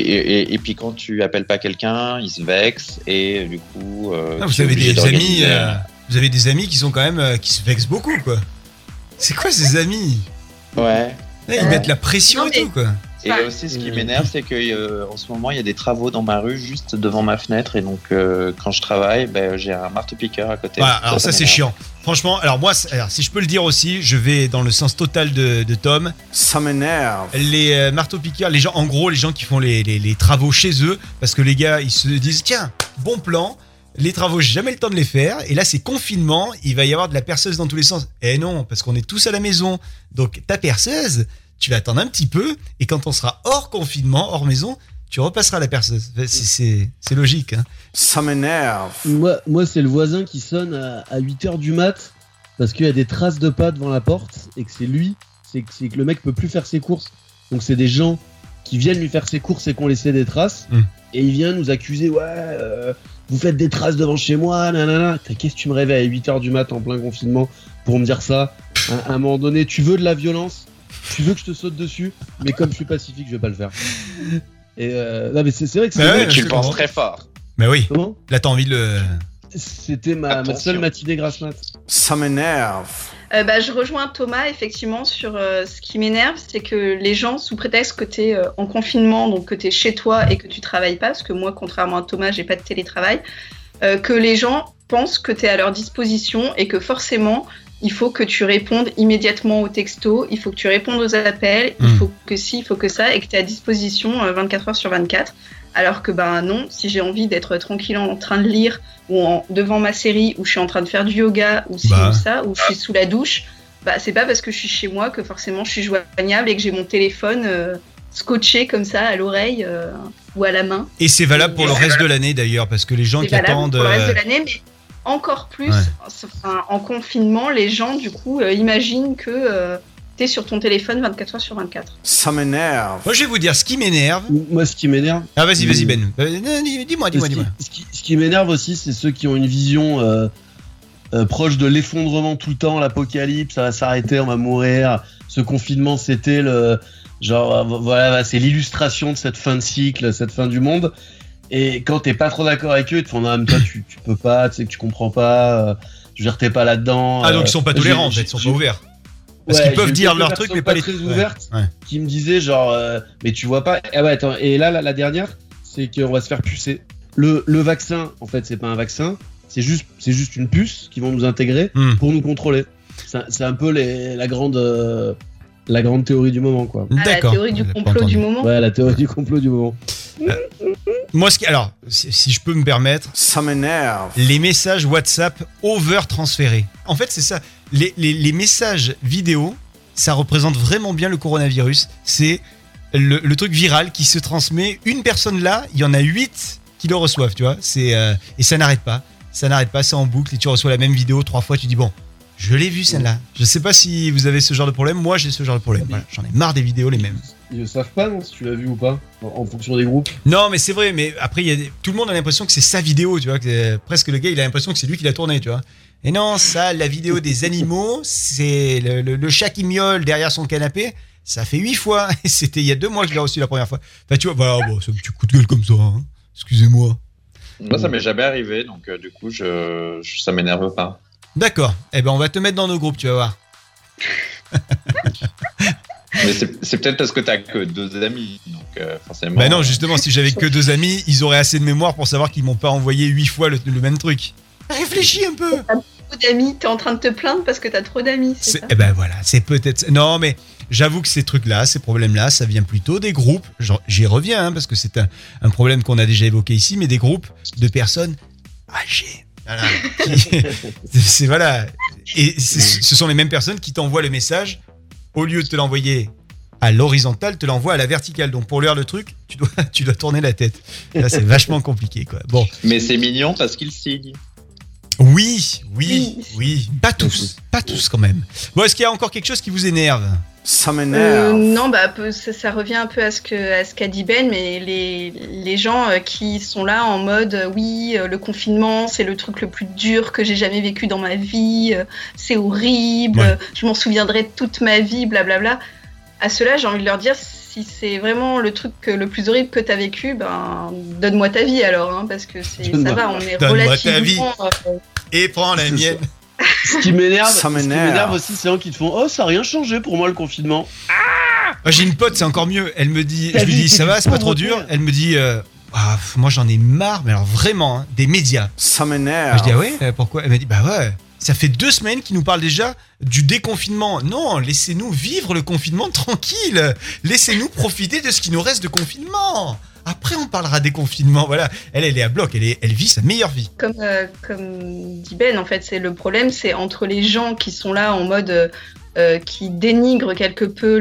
Et puis quand tu appelles pas quelqu'un, il se vexe et du coup. Vous avez des amis. Vous avez des amis qui sont quand même qui se vexent beaucoup, quoi. C'est quoi ces amis ? Ouais. Là, ils mettent la pression et tout, quoi. Et aussi, ce qui m'énerve, c'est qu'en ce moment, il y a des travaux dans ma rue, juste devant ma fenêtre. Et donc, quand je travaille, j'ai un marteau-piqueur à côté. Voilà, alors ça c'est chiant. Franchement, alors moi, si je peux le dire aussi, je vais dans le sens total de Tom. Ça m'énerve. Les marteaux-piqueurs, les gens, en gros, les gens qui font les travaux chez eux, parce que les gars, ils se disent, tiens, bon plan. Les travaux, j'ai jamais le temps de les faire. Et là, c'est confinement. Il va y avoir de la perceuse dans tous les sens. Eh non, parce qu'on est tous à la maison. Donc, ta perceuse, tu vas attendre un petit peu. Et quand on sera hors confinement, hors maison, tu repasseras la perceuse. C'est logique. Hein. Ça m'énerve. Moi, c'est le voisin qui sonne à 8h du mat parce qu'il y a des traces de pas devant la porte et que c'est lui. C'est que le mec peut plus faire ses courses. Donc, c'est des gens qui viennent lui faire ses courses et qui ont laissé des traces. Et il vient nous accuser, vous faites des traces devant chez moi, nanana. Qu'est-ce que tu me réveilles à 8h du mat en plein confinement pour me dire ça ? À un moment donné, tu veux de la violence ? Tu veux que je te saute dessus ? Mais comme je suis pacifique, je vais pas le faire. Et non, mais c'est vrai que c'est. Tu le penses très fort. Mais oui. Comment ? Là, t'as envie de le. C'était ma seule matinée grasse mat. Ça m'énerve. Je rejoins Thomas effectivement sur ce qui m'énerve, c'est que les gens, sous prétexte que tu es en confinement, donc que tu es chez toi et que tu travailles pas, parce que moi, contrairement à Thomas, j'ai pas de télétravail, que les gens pensent que tu es à leur disposition et que forcément, il faut que tu répondes immédiatement aux textos, il faut que tu répondes aux appels, il faut que ci, il faut que ça, et que tu es à disposition 24 heures sur 24. Alors que non, si j'ai envie d'être tranquille en train de lire ou devant ma série ou je suis en train de faire du yoga ou ou ça, ou je suis sous la douche, c'est pas parce que je suis chez moi que forcément je suis joignable et que j'ai mon téléphone scotché comme ça à l'oreille ou à la main. Et c'est valable pour le reste de l'année d'ailleurs, parce que les gens qui attendent... pour le reste de l'année, mais encore plus, en confinement, les gens du coup imaginent que... t'es sur ton téléphone 24 heures sur 24. Ça m'énerve. Moi, je vais vous dire ce qui m'énerve. Moi, ce qui m'énerve. Ah, vas-y, Ben. Dis-moi. Ce qui m'énerve aussi, c'est ceux qui ont une vision proche de l'effondrement tout le temps, l'apocalypse, ça va s'arrêter, on va mourir. Ce confinement, c'était c'est l'illustration de cette fin de cycle, cette fin du monde. Et quand t'es pas trop d'accord avec eux, ils te font, non, mais toi, tu peux pas, tu sais que tu comprends pas, je veux dire, t'es pas là-dedans. Ah, donc ils sont pas tolérants, en fait, ils sont pas ouverts. Parce Ouais, qu'ils peuvent j'ai eu dire quelques leur truc, mais pas les très trucs ouvertes Ouais. qui me disaient genre, mais tu vois pas. Ah ouais, attends. Et là, la dernière, c'est qu'on va se faire pucer. Le vaccin, en fait, c'est pas un vaccin, c'est juste une puce qu'ils vont nous intégrer pour nous contrôler. C'est un peu la grande théorie du moment, quoi. D'accord. La théorie du complot du moment. Ouais, la théorie du complot du moment. Moi, alors, si je peux me permettre, Ça m'énerve. les messages WhatsApp over-transférés. En fait, c'est ça. Les messages vidéo, ça représente vraiment bien le coronavirus. C'est le truc viral qui se transmet. Une personne là, il y en a 8 qui le reçoivent, tu vois. Et ça n'arrête pas. Ça n'arrête pas, c'est en boucle. Et tu reçois la même vidéo 3 fois, tu dis bon, je l'ai vu celle-là. Je sais pas si vous avez ce genre de problème. Moi, j'ai ce genre de problème. Voilà, j'en ai marre des vidéos les mêmes. Ils ne savent pas, non, si tu l'as vu ou pas, en fonction des groupes. Non, mais c'est vrai. Mais après, tout le monde a l'impression que c'est sa vidéo, tu vois. Presque le gars, il a l'impression que c'est lui qui l'a tourné, tu vois. Et non, ça, la vidéo des animaux, c'est le chat qui miaule derrière son canapé. Ça fait 8 fois. Et c'était il y a 2 mois que je l'ai reçu la première fois. Enfin, tu vois, voilà, bon, c'est un petit coup de gueule comme ça. Hein. Excusez-moi. Moi, ça m'est jamais arrivé, donc du coup, ça m'énerve pas. D'accord. Eh ben, on va te mettre dans nos groupes, tu vas voir. Mais c'est peut-être parce que t'as que 2 amis, donc forcément. Bah non, justement, si j'avais que 2 amis, ils auraient assez de mémoire pour savoir qu'ils m'ont pas envoyé 8 fois le même truc. Réfléchis un peu. T'as trop d'amis, t'es en train de te plaindre parce que t'as trop d'amis, c'est ça? Eh ben voilà, c'est peut-être. Non, mais j'avoue que ces trucs-là, ces problèmes-là, ça vient plutôt des groupes. J'y reviens, hein, parce que c'est un problème qu'on a déjà évoqué ici, mais des groupes de personnes âgées. Voilà. Voilà. Et ce sont les mêmes personnes qui t'envoient le message, au lieu de te l'envoyer à l'horizontale, te l'envoie à la verticale. Donc pour lire le truc, tu dois tourner la tête. Là, c'est vachement compliqué, quoi. Bon. Mais c'est mignon parce qu'ils signent. Oui. Pas tous quand même. Bon, est-ce qu'il y a encore quelque chose qui vous énerve? Ça m'énerve. Non, bah ça revient un peu à ce qu'a dit Ben, mais les gens qui sont là en mode oui, le confinement, c'est le truc le plus dur que j'ai jamais vécu dans ma vie, c'est horrible, je m'en souviendrai toute ma vie, blablabla. À ceux-là, j'ai envie de leur dire, si c'est vraiment le truc le plus horrible que t'as vécu, ben donne-moi ta vie alors, hein, parce que ça va, on est relativement. Et prends la mienne. Ce qui m'énerve aussi, c'est gens qui te font oh, ça n'a rien changé pour moi le confinement. J'ai une pote, c'est encore mieux. Elle me dit, je lui dis ça va, c'est pas trop dur. Elle me dit moi j'en ai marre, mais alors vraiment, hein, des médias. Ça m'énerve. Je dis ah ouais, pourquoi? Elle m'a dit bah ouais. Ça fait 2 semaines qu'ils nous parlent déjà du déconfinement. Non, laissez-nous vivre le confinement tranquille. Laissez-nous profiter de ce qui nous reste de confinement. Après, on parlera des confinements. Voilà, elle est à bloc. Elle vit sa meilleure vie. Comme dit Ben, en fait, c'est le problème, c'est entre les gens qui sont là en mode qui dénigrent quelque peu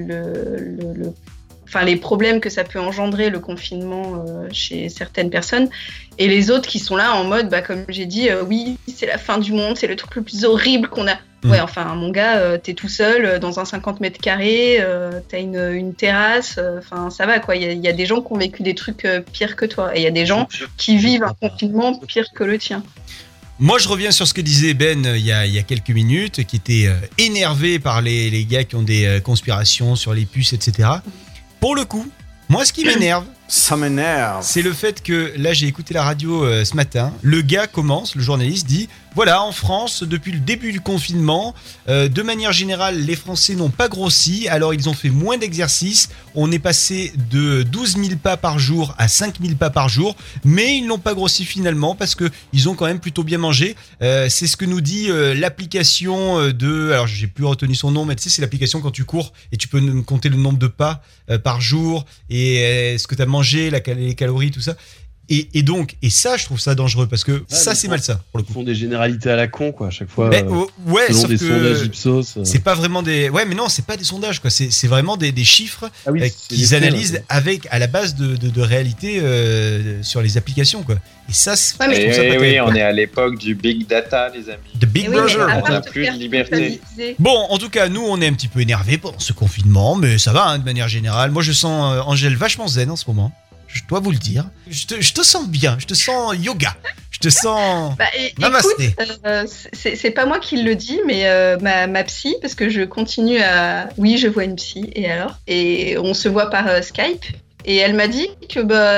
les problèmes que ça peut engendrer le confinement chez certaines personnes, et les autres qui sont là en mode, comme j'ai dit, oui, c'est la fin du monde, c'est le truc le plus horrible qu'on a. Ouais, enfin, mon gars, t'es tout seul dans un 50 mètres carrés, t'as une terrasse, ça va, quoi. Il y a des gens qui ont vécu des trucs pires que toi, et il y a des gens qui vivent un confinement pire que le tien. Moi, je reviens sur ce que disait Ben il y a quelques minutes, qui était énervé par les gars qui ont des conspirations sur les puces, etc. Pour le coup, moi, ce qui m'énerve, ça m'énerve, c'est le fait que, là, j'ai écouté la radio ce matin, le gars commence, le journaliste dit, voilà, en France, depuis le début du confinement, de manière générale, les Français n'ont pas grossi, alors ils ont fait moins d'exercices, on est passé de 12 000 pas par jour à 5 000 pas par jour, mais ils n'ont pas grossi finalement, parce qu'ils ont quand même plutôt bien mangé. C'est ce que nous dit l'application alors j'ai plus retenu son nom, mais tu sais, c'est l'application quand tu cours, et tu peux compter le nombre de pas par jour, et ce que tu as mangé, les calories, tout ça. Et donc, ça, je trouve ça dangereux parce que ça, c'est malsain pour le coup. Ils font des généralités à la con, quoi, à chaque fois. Ouais, selon sauf des que sondages Ipsos. c'est pas vraiment des. Ouais, mais non, c'est pas des sondages, quoi. C'est vraiment des chiffres qu'ils analysent à la base de réalité sur les applications, quoi. Et ça, je trouve ça pas terrible. On est à l'époque du big data, les amis. De Big Brother. On n'a plus de liberté. Bon, en tout cas, nous, on est un petit peu énervés pendant ce confinement, mais ça va, hein, de manière générale. Moi, je sens Angèle vachement zen en ce moment. Je dois vous le dire. Je te sens bien, je te sens yoga, je te sens namasté. Écoute, c'est pas moi qui le dis, mais ma psy, parce que je continue à... Oui, je vois une psy, et alors? Et on se voit par Skype. Et elle m'a dit que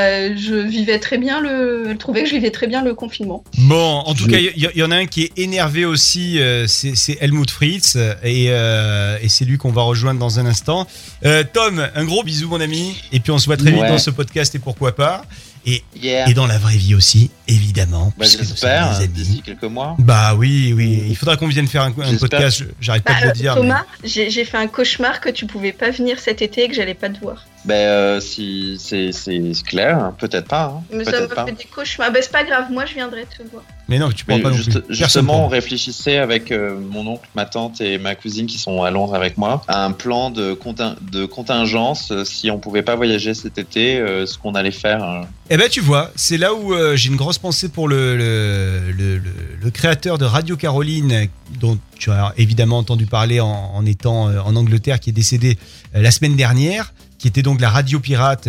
elle trouvait que je vivais très bien le confinement. Bon, en tout cas, il y en a un qui est énervé aussi, c'est Helmut Fritz, et c'est lui qu'on va rejoindre dans un instant. Tom, un gros bisou mon ami, et puis on se voit très vite dans ce podcast et pourquoi pas. Et dans la vraie vie aussi, évidemment. J'espère, d'ici quelques mois. Bah oui, il faudra qu'on vienne faire un podcast, j'arrête pas de le dire. Thomas, j'ai fait un cauchemar que tu pouvais pas venir cet été et que j'allais pas te voir. Si c'est clair, peut-être pas. Hein. Mais ça m'a fait des cauchemars. C'est pas grave, moi je viendrai te voir. Mais non, tu pourras pas non plus. Justement, on réfléchissait avec mon oncle, ma tante et ma cousine qui sont à Londres avec moi à un plan de contingence si on pouvait pas voyager cet été, ce qu'on allait faire. Eh ben tu vois, c'est là où j'ai une grosse pensée pour le créateur de Radio Caroline, dont tu as évidemment entendu parler en étant en Angleterre, qui est décédé la semaine dernière, qui était donc la radio pirate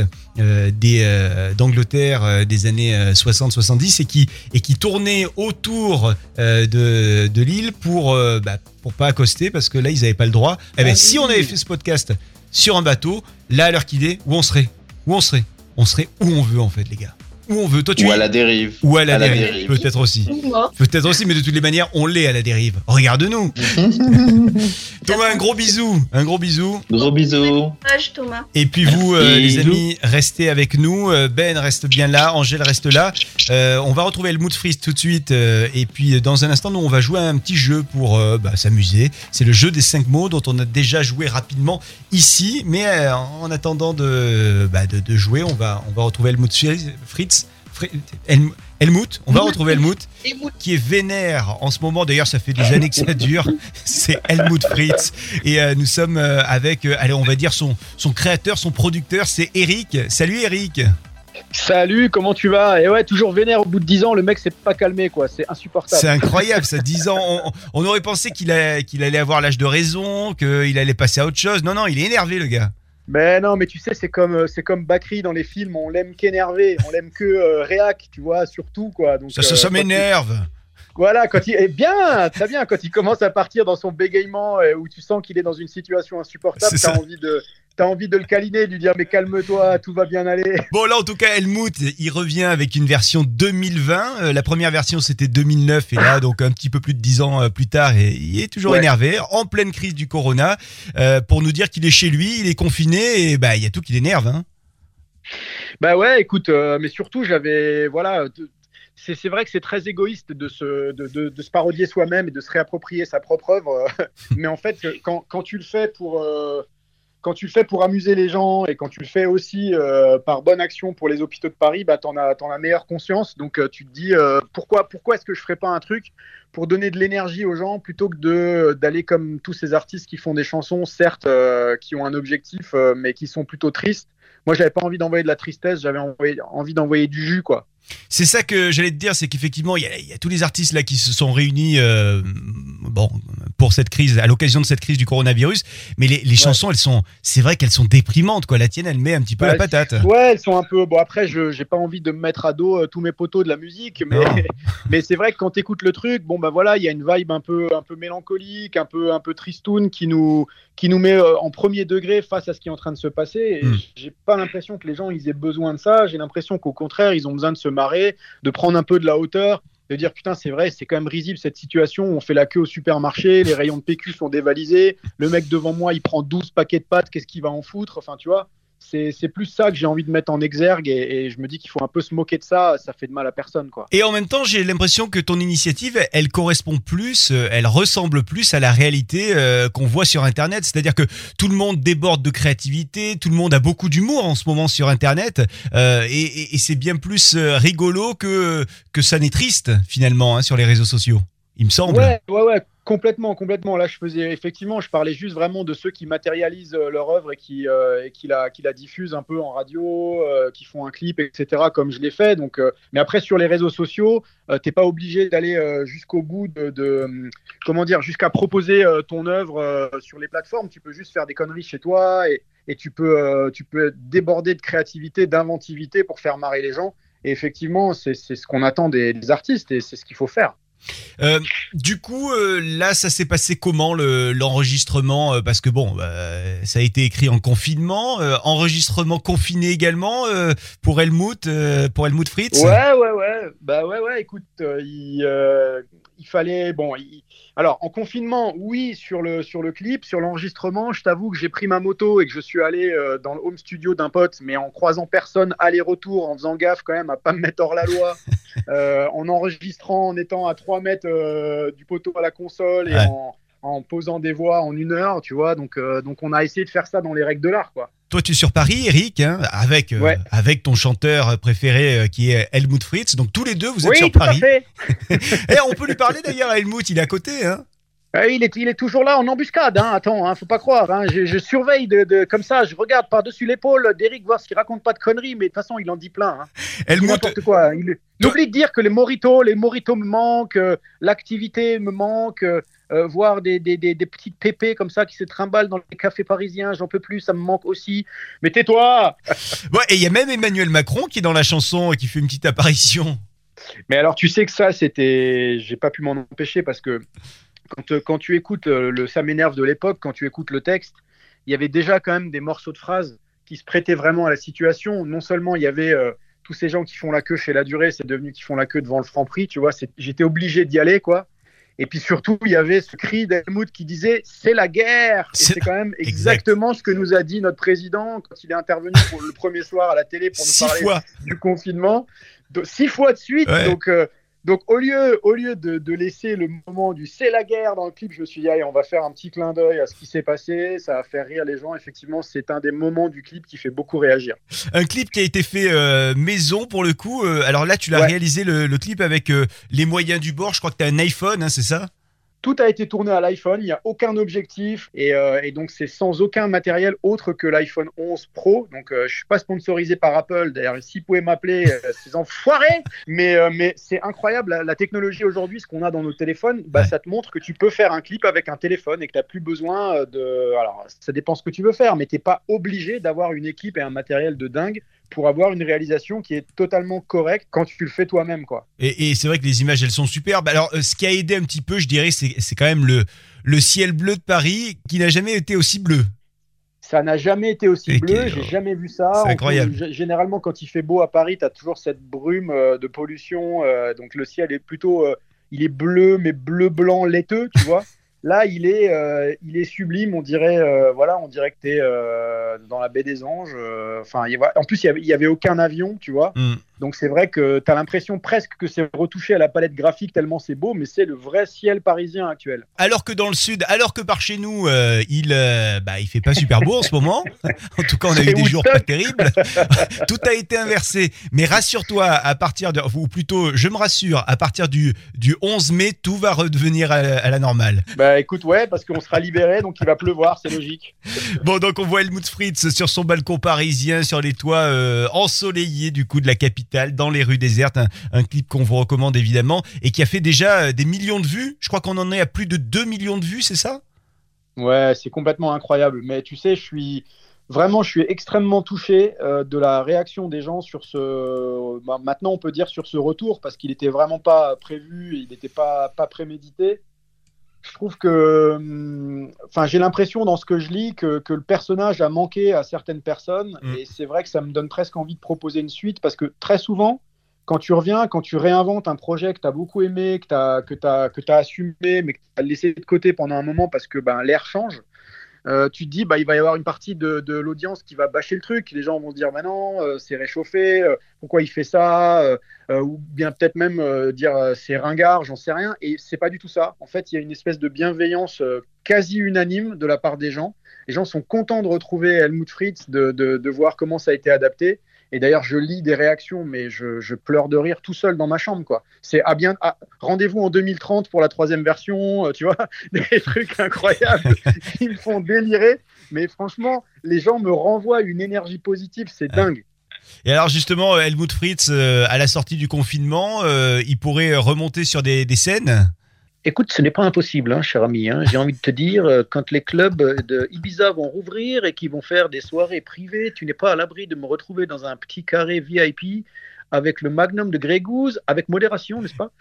d'Angleterre des années 60-70 et qui tournait autour de l'île pour pas accoster, parce que là ils n'avaient pas le droit. Eh ben, si on avait fait ce podcast sur un bateau, là à l'heure qu'il est, où on serait On serait où on veut en fait, les gars. Où on veut. Toi, ou à la dérive. Ou à la dérive. Peut-être aussi. Peut-être aussi, mais de toutes les manières, on l'est à la dérive. Regarde-nous. Thomas, un gros bisou. Gros bisous. Thomas. Et puis vous, les amis, restez avec nous. Ben reste bien là. Angèle reste là. On va retrouver Helmut Fritz tout de suite. Et puis, dans un instant, nous, on va jouer à un petit jeu pour s'amuser. C'est le jeu des 5 mots dont on a déjà joué rapidement ici. Mais en attendant de jouer, on va retrouver Helmut Fritz. Helmut, on va retrouver Helmut, qui est vénère en ce moment. D'ailleurs, ça fait des années que ça dure. C'est Helmut Fritz. Et nous sommes avec, on va dire son créateur, son producteur, c'est Eric. Salut Eric. Salut, comment tu vas? Et ouais, toujours vénère au bout de 10 ans, le mec s'est pas calmé, quoi. C'est insupportable. C'est incroyable, ça, 10 ans. On aurait pensé qu'il allait avoir l'âge de raison, qu'il allait passer à autre chose. Non, il est énervé, le gars. Mais non, mais tu sais, c'est comme Bakri dans les films, on l'aime qu'énervé, on l'aime que réac, tu vois, surtout, quoi. Donc, ça m'énerve. Voilà, très bien, quand il commence à partir dans son bégaiement, où tu sens qu'il est dans une situation insupportable, t'as envie de le câliner, de lui dire mais calme-toi, tout va bien aller. Bon, là en tout cas, Helmut, il revient avec une version 2020. La première version c'était 2009 et là donc un petit peu plus de 10 ans plus tard, et il est toujours énervé, en pleine crise du corona, pour nous dire qu'il est chez lui, il est confiné et il y a tout qui l'énerve. Hein. Bah ouais, écoute, mais surtout c'est vrai que c'est très égoïste de se parodier soi-même et de se réapproprier sa propre œuvre. Mais en fait, quand tu le fais pour amuser les gens et quand tu le fais aussi par bonne action pour les hôpitaux de Paris, t'en as meilleure conscience. Donc tu te dis pourquoi est-ce que je ferais pas un truc pour donner de l'énergie aux gens plutôt que d'aller comme tous ces artistes qui font des chansons, certes, qui ont un objectif, mais qui sont plutôt tristes. Moi, j'avais pas envie d'envoyer de la tristesse, j'avais envie d'envoyer du jus, quoi. C'est ça que j'allais te dire, c'est qu'effectivement, il y a tous les artistes là qui se sont réunis pour cette crise, à l'occasion de cette crise du coronavirus, mais les chansons, c'est vrai qu'elles sont déprimantes, quoi. La tienne, elle met un petit peu la patate. Ouais, elles sont un peu. Bon, après, j'ai pas envie de me mettre à dos tous mes poteaux de la musique, mais c'est vrai que quand t'écoutes le truc, il y a une vibe un peu mélancolique, un peu tristoun qui nous met en premier degré face à ce qui est en train de se passer. Et j'ai pas l'impression que les gens ils aient besoin de ça. J'ai l'impression qu'au contraire, ils ont besoin de se marrer, de prendre un peu de la hauteur, de dire putain c'est vrai, c'est quand même risible cette situation où on fait la queue au supermarché, les rayons de PQ sont dévalisés, le mec devant moi il prend 12 paquets de pâtes, qu'est-ce qu'il va en foutre, enfin tu vois. C'est plus ça que j'ai envie de mettre en exergue et je me dis qu'il faut un peu se moquer de ça fait de mal à personne, quoi. Et en même temps, j'ai l'impression que ton initiative, elle correspond plus, elle ressemble plus à la réalité qu'on voit sur Internet. C'est-à-dire que tout le monde déborde de créativité, tout le monde a beaucoup d'humour en ce moment sur Internet et c'est bien plus rigolo que ça n'est triste finalement sur les réseaux sociaux, il me semble. Ouais. Complètement. Là, je parlais juste vraiment de ceux qui matérialisent leur œuvre et qui la diffusent un peu en radio, qui font un clip, etc., comme je l'ai fait. Donc, mais après, sur les réseaux sociaux, t'es pas obligé d'aller jusqu'au bout jusqu'à proposer ton œuvre sur les plateformes. Tu peux juste faire des conneries chez toi et tu peux déborder de créativité, d'inventivité pour faire marrer les gens. Et effectivement, c'est ce qu'on attend des artistes et c'est ce qu'il faut faire. Du coup, là, ça s'est passé comment l'enregistrement parce que bon, ça a été écrit en confinement, enregistrement confiné également pour Helmut Fritz. Ouais. Bah ouais. Écoute, il fallait. Bon, alors en confinement, oui, sur le clip, sur l'enregistrement, je t'avoue que j'ai pris ma moto et que je suis allé dans le home studio d'un pote, mais en croisant personne, aller-retour, en faisant gaffe quand même à pas me mettre hors la loi, en enregistrant, en étant à 3 mètres du poteau à la console et en posant des voix en 1 heure, tu vois. Donc on a essayé de faire ça dans les règles de l'art, quoi. Toi, tu es sur Paris, Eric, hein, avec ton chanteur préféré qui est Helmut Fritz. Donc tous les deux, vous êtes sur Paris. Oui, tout à fait. Et on peut lui parler d'ailleurs à Helmut, il est à côté, hein. Il est toujours là en embuscade, hein. Attends, faut pas croire, hein. Je surveille comme ça, je regarde par-dessus l'épaule d'Eric voir s'il raconte pas de conneries, mais de toute façon il en dit plein, hein. Helmut, n'importe quoi. Il oublie de dire que les moritos me manquent, l'activité me manque, voir des petites pépés comme ça qui se trimballent dans les cafés parisiens, j'en peux plus, ça me manque aussi. Mais tais-toi. Ouais, et il y a même Emmanuel Macron qui est dans la chanson et qui fait une petite apparition. Mais alors tu sais que ça, j'ai pas pu m'en empêcher parce que quand tu écoutes Ça m'énerve de l'époque, quand tu écoutes le texte, il y avait déjà quand même des morceaux de phrases qui se prêtaient vraiment à la situation. Non seulement il y avait tous ces gens qui font la queue chez La Durée, c'est devenu qui font la queue devant le Franprix, tu vois, j'étais obligé d'y aller, quoi. Et puis surtout, il y avait ce cri d'Helmut qui disait « c'est la guerre !» Et c'est quand même exactement ce que nous a dit notre président quand il est intervenu pour le premier soir à la télé pour nous parler du confinement. 6 fois de suite, ouais. Donc au lieu de laisser le moment du c'est la guerre dans le clip, je me suis dit allez, on va faire un petit clin d'œil à ce qui s'est passé, ça va faire rire les gens. Effectivement, c'est un des moments du clip qui fait beaucoup réagir. Un clip qui a été fait maison pour le coup. Alors là, tu l'as réalisé le clip avec les moyens du bord. Je crois que tu as un iPhone, hein, c'est ça ? Tout a été tourné à l'iPhone, il n'y a aucun objectif et donc c'est sans aucun matériel autre que l'iPhone 11 Pro. Donc je ne suis pas sponsorisé par Apple, d'ailleurs s'ils pouvaient m'appeler, ces enfoirés. Mais c'est incroyable, la technologie aujourd'hui, ce qu'on a dans nos téléphones, ça te montre que tu peux faire un clip avec un téléphone et que tu n'as plus besoin de... Alors ça dépend ce que tu veux faire, mais tu n'es pas obligé d'avoir une équipe et un matériel de dingue pour avoir une réalisation qui est totalement correcte quand tu le fais toi-même, quoi. Et c'est vrai que les images, elles sont superbes. Alors, ce qui a aidé un petit peu, je dirais, c'est quand même le ciel bleu de Paris qui n'a jamais été aussi bleu. Ça n'a jamais été aussi bleu, j'ai jamais vu ça. C'est incroyable. Généralement, quand il fait beau à Paris, tu as toujours cette brume de pollution. Donc, le ciel est plutôt... il est bleu, mais bleu-blanc laiteux, tu vois. Là, il est sublime, on dirait que tu es dans la baie des Anges. En plus, il n'y avait aucun avion, tu vois. Donc, c'est vrai que tu as l'impression presque que c'est retouché à la palette graphique tellement c'est beau, mais c'est le vrai ciel parisien actuel. Alors que dans le sud, alors que par chez nous, il fait pas super beau en ce moment. En tout cas, on a eu des jours pas terribles. Tout a été inversé. Mais rassure-toi, ou plutôt, je me rassure, à partir du 11 mai, tout va redevenir à la normale. Écoute, ouais, parce qu'on sera libéré, donc il va pleuvoir, c'est logique. Bon, donc on voit Helmut Fritz sur son balcon parisien, sur les toits ensoleillés du coup de la capitale, dans les rues désertes. Un clip qu'on vous recommande évidemment et qui a fait déjà des millions de vues. Je crois qu'on en est à plus de 2 millions de vues, c'est ça ? Ouais, c'est complètement incroyable. Mais tu sais, je suis extrêmement touché de la réaction des gens sur maintenant on peut dire sur ce retour, parce qu'il n'était vraiment pas prévu, il n'était pas prémédité. Je trouve que, j'ai l'impression dans ce que je lis que le personnage a manqué à certaines personnes et c'est vrai que ça me donne presque envie de proposer une suite parce que très souvent, quand tu réinventes un projet que tu as beaucoup aimé, que tu as assumé mais que tu as laissé de côté pendant un moment parce que l'air change, tu te dis il va y avoir une partie de l'audience qui va bâcher le truc, les gens vont se dire non, c'est réchauffé, pourquoi il fait ça, ou bien peut-être même dire c'est ringard, j'en sais rien, et c'est pas du tout ça. En fait, il y a une espèce de bienveillance quasi unanime de la part des gens. Les gens sont contents de retrouver Helmut Fritz, de voir comment ça a été adapté. Et d'ailleurs, je lis des réactions, mais je pleure de rire tout seul dans ma chambre, quoi. C'est rendez-vous en 2030 pour la 3e version, tu vois, des trucs incroyables qui me font délirer. Mais franchement, les gens me renvoient une énergie positive, c'est dingue. Et alors justement, Helmut Fritz, à la sortie du confinement, il pourrait remonter sur des scènes ? Écoute, ce n'est pas impossible, cher ami. J'ai envie de te dire, quand les clubs de Ibiza vont rouvrir et qu'ils vont faire des soirées privées, tu n'es pas à l'abri de me retrouver dans un petit carré VIP avec le Magnum de Grey Goose, avec modération, n'est-ce pas?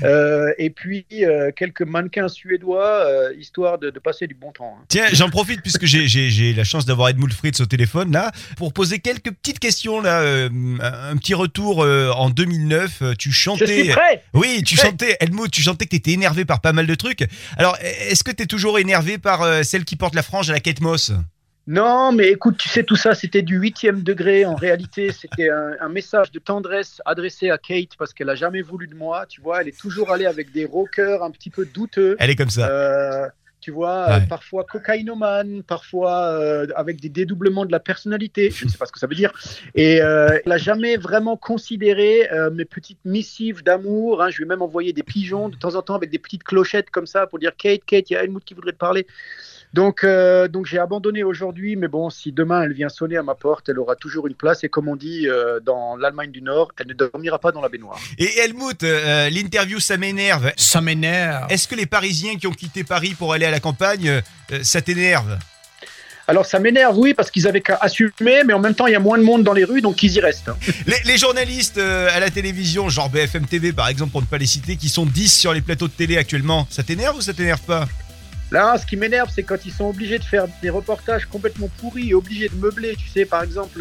Et puis quelques mannequins suédois, histoire de passer du bon temps. Hein. Tiens, j'en profite puisque j'ai la chance d'avoir Helmut Fritz au téléphone là, pour poser quelques petites questions là. Un petit retour en 2009, tu chantais. Je suis prêt. Oui, tu chantais, Helmut, tu chantais que t'étais énervé par pas mal de trucs. Alors, est-ce que t'es toujours énervé par celle qui porte la frange à la Kate Moss? Non, mais écoute, tu sais, tout ça, c'était du 8e degré. En réalité, c'était un message de tendresse adressé à Kate parce qu'elle a jamais voulu de moi. Tu vois, elle est toujours allée avec des rockers un petit peu douteux. Elle est comme ça. Tu vois, parfois cocaïnomane, parfois avec des dédoublements de la personnalité. Je ne sais pas ce que ça veut dire. Et elle n'a jamais vraiment considéré mes petites missives d'amour. Hein. Je lui ai même envoyé des pigeons de temps en temps avec des petites clochettes comme ça pour dire Kate, il y a Helmut qui voudrait te parler. Donc j'ai abandonné aujourd'hui, mais bon, si demain elle vient sonner à ma porte, elle aura toujours une place. Et comme on dit dans l'Allemagne du Nord, elle ne dormira pas dans la baignoire. Et Helmut, l'interview, ça m'énerve. Ça m'énerve. Est-ce que les Parisiens qui ont quitté Paris pour aller à la campagne, ça t'énerve? Alors ça m'énerve, oui, parce qu'ils avaient qu'à assumer, mais en même temps, il y a moins de monde dans les rues, donc ils y restent. Les journalistes à la télévision, genre BFM TV par exemple, pour ne pas les citer, qui sont 10 sur les plateaux de télé actuellement, ça t'énerve ou ça t'énerve pas? Là, ce qui m'énerve, c'est quand ils sont obligés de faire des reportages complètement pourris et obligés de meubler. Tu sais, par exemple,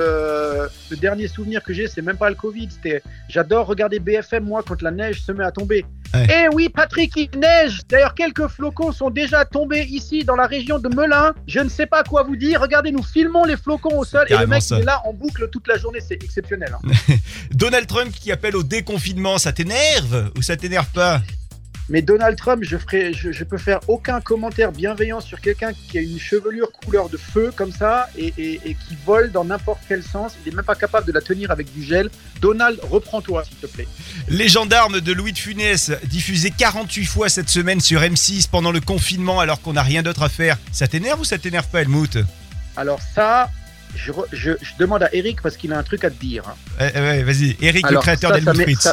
le dernier souvenir que j'ai, c'est même pas le Covid. J'adore regarder BFM, moi, quand la neige se met à tomber. Ouais. Eh oui, Patrick, il neige. D'ailleurs, quelques flocons sont déjà tombés ici, dans la région de Melun. Je ne sais pas quoi vous dire. Regardez, nous filmons les flocons au sol. Carrément, et le mec, il est là en boucle toute la journée. C'est exceptionnel. Hein. Donald Trump qui appelle au déconfinement, ça t'énerve ou ça t'énerve pas? Mais Donald Trump, je peux faire aucun commentaire bienveillant sur quelqu'un qui a une chevelure couleur de feu comme ça et qui vole dans n'importe quel sens. Il n'est même pas capable de la tenir avec du gel. Donald, reprends-toi, s'il te plaît. Les gendarmes de Louis de Funès, diffusés 48 fois cette semaine sur M6 pendant le confinement alors qu'on n'a rien d'autre à faire. Ça t'énerve ou ça t'énerve pas, Helmut? Alors ça, je demande à Eric parce qu'il a un truc à te dire. Ouais, vas-y. Eric, alors, le créateur d'Helmut Fritz.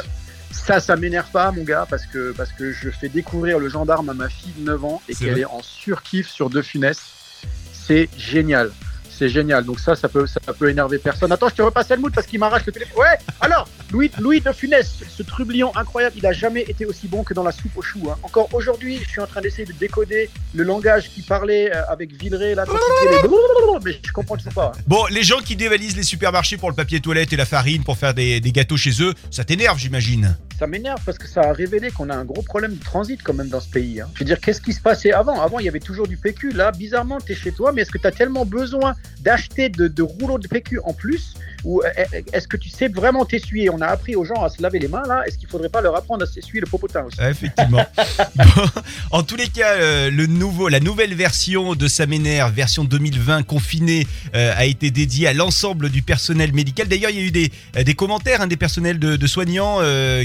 Ça m'énerve pas, mon gars, parce que je fais découvrir le gendarme à ma fille de 9 ans et qu'elle est en surkiff sur De Funès. C'est génial. C'est génial. Donc ça peut énerver personne. Attends, je te repasse Helmut parce qu'il m'arrache le téléphone. Ouais, alors, Louis De Funès, ce trublion incroyable, il a jamais été aussi bon que dans la soupe aux choux. Hein. Encore aujourd'hui, je suis en train d'essayer de décoder le langage qu'il parlait avec Villeray, là, mais je comprends toujours pas. Hein. Bon, les gens qui dévalisent les supermarchés pour le papier toilette et la farine pour faire des gâteaux chez eux, ça t'énerve, j'imagine? Ça m'énerve parce que ça a révélé qu'on a un gros problème de transit quand même dans ce pays. Hein. Je veux dire, qu'est-ce qui se passait avant? Avant, il y avait toujours du PQ. Là, bizarrement, t'es chez toi, mais est-ce que t'as tellement besoin d'acheter de rouleaux de PQ en plus? Ou est-ce que tu sais vraiment t'essuyer? On a appris aux gens à se laver les mains, là. Est-ce qu'il faudrait pas leur apprendre à s'essuyer le popotin aussi? Effectivement. Bon, en tous les cas, la nouvelle version de Ça m'énerve, version 2020 confinée, a été dédiée à l'ensemble du personnel médical. D'ailleurs, il y a eu des commentaires des personnels de soignants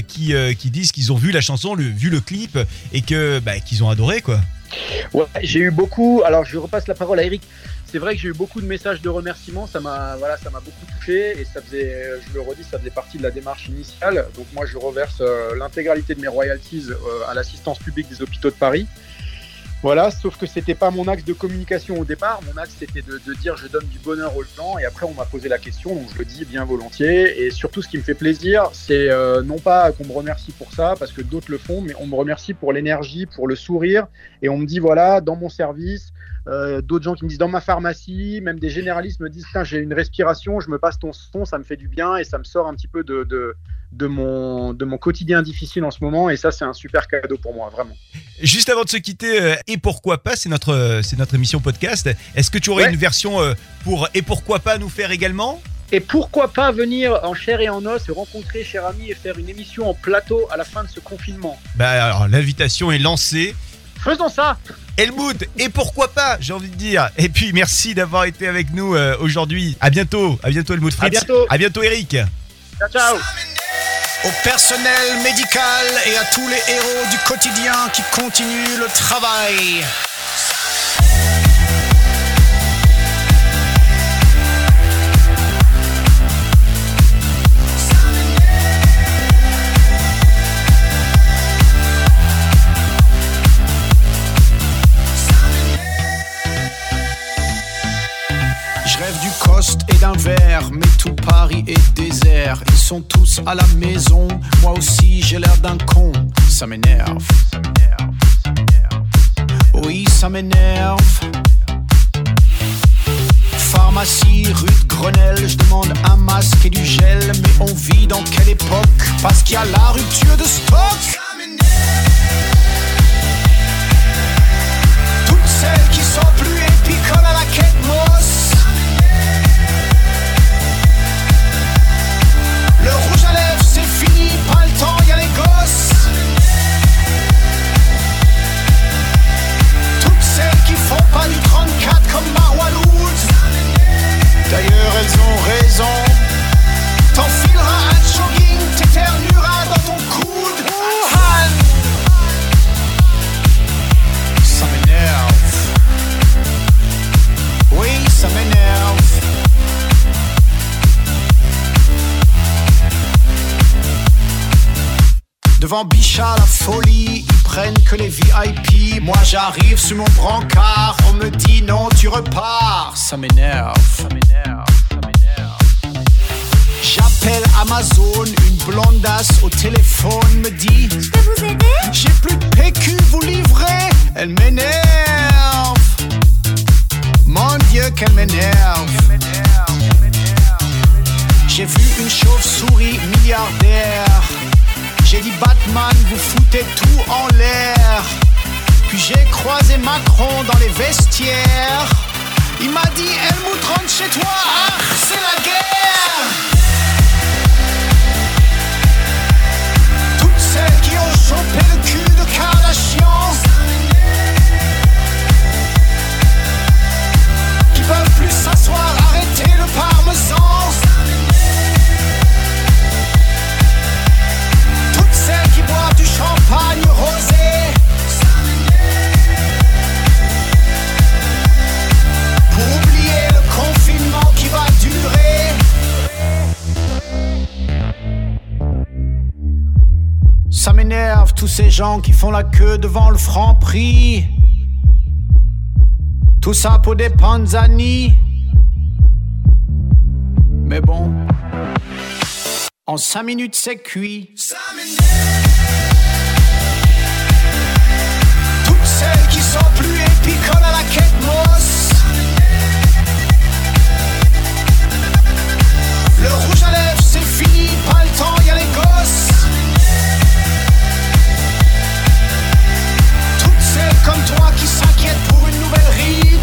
qui disent qu'ils ont vu la chanson, vu le clip et qu'ils ont adoré, quoi. Ouais, j'ai eu beaucoup. Alors, je repasse la parole à Eric. C'est vrai que j'ai eu beaucoup de messages de remerciements, ça m'a beaucoup touché et ça faisait, je le redis, ça faisait partie de la démarche initiale. Donc moi, je reverse l'intégralité de mes royalties à l'assistance publique des hôpitaux de Paris. Voilà, sauf que c'était pas mon axe de communication au départ. Mon axe, c'était de dire je donne du bonheur aux gens et après on m'a posé la question, donc je le dis bien volontiers. Et surtout, ce qui me fait plaisir, c'est non pas qu'on me remercie pour ça, parce que d'autres le font, mais on me remercie pour l'énergie, pour le sourire. Et on me dit voilà, dans mon service, d'autres gens qui me disent dans ma pharmacie, même des généralistes me disent j'ai une respiration, je me passe ton son, ça me fait du bien et ça me sort un petit peu de mon quotidien difficile en ce moment et ça c'est un super cadeau pour moi, vraiment. Juste avant de se quitter, et pourquoi pas, c'est notre émission podcast, est-ce que tu aurais une version pour et pourquoi pas nous faire également? Et pourquoi pas venir en chair et en os, se rencontrer, cher ami, et faire une émission en plateau à la fin de ce confinement? Alors l'invitation est lancée. Faisons ça. Helmut, et pourquoi pas, j'ai envie de dire. Et puis merci d'avoir été avec nous aujourd'hui. À bientôt Helmut Fritz. À bientôt Eric. Ciao. Au personnel médical et à tous les héros du quotidien qui continuent le travail. Je rêve du coste et d'un un verre, mais tout Paris est désert. Ils sont tous à la maison, moi aussi j'ai l'air d'un con. Ça m'énerve. Oui, ça m'énerve. Pharmacie, rue de Grenelle, je demande un masque et du gel. Mais on vit dans quelle époque? Parce qu'il y a la rupture de stock. Toutes celles qui sont plus épicoles à la quête Moss. Le rouge à lèvres c'est fini, pas le temps, y'a les gosses. Toutes celles qui font pas du 34 comme Marwa Louz. D'ailleurs elles ont raison. T'enfileras un jogging, t'éternueras dans ton coude. Wuhan. Ça m'énerve. Oui, ça m'énerve. Devant Bichat la folie, ils prennent que les VIP. Moi j'arrive sur mon brancard, on me dit non tu repars. Ça m'énerve. J'appelle Amazon, une blondasse au téléphone me dit: je peux vous aider? J'ai plus de PQ, vous livrez? Elle m'énerve. Mon Dieu qu'elle m'énerve. J'ai vu une chauve-souris milliardaire. J'ai dit Batman, vous foutez tout en l'air. Puis j'ai croisé Macron dans les vestiaires. Il m'a dit Helmut rentre chez toi, ah, c'est la guerre. Toutes celles qui ont chopé le cul de Kardashian, qui peuvent plus s'asseoir, arrêter le parmesan. Toutes celles qui boivent du champagne rosé. Pour oublier le confinement qui va durer. Ça m'énerve tous ces gens qui font la queue devant le Franprix. Tout ça pour des panzani. Mais bon, en 5 minutes c'est cuit. Ça m'énerve. Toutes celles qui sont plus épicoles à la quête Moss. Le rouge à lèvres c'est fini, pas le temps, y'a les gosses. Toutes celles comme toi qui s'inquiètent pour une nouvelle ride.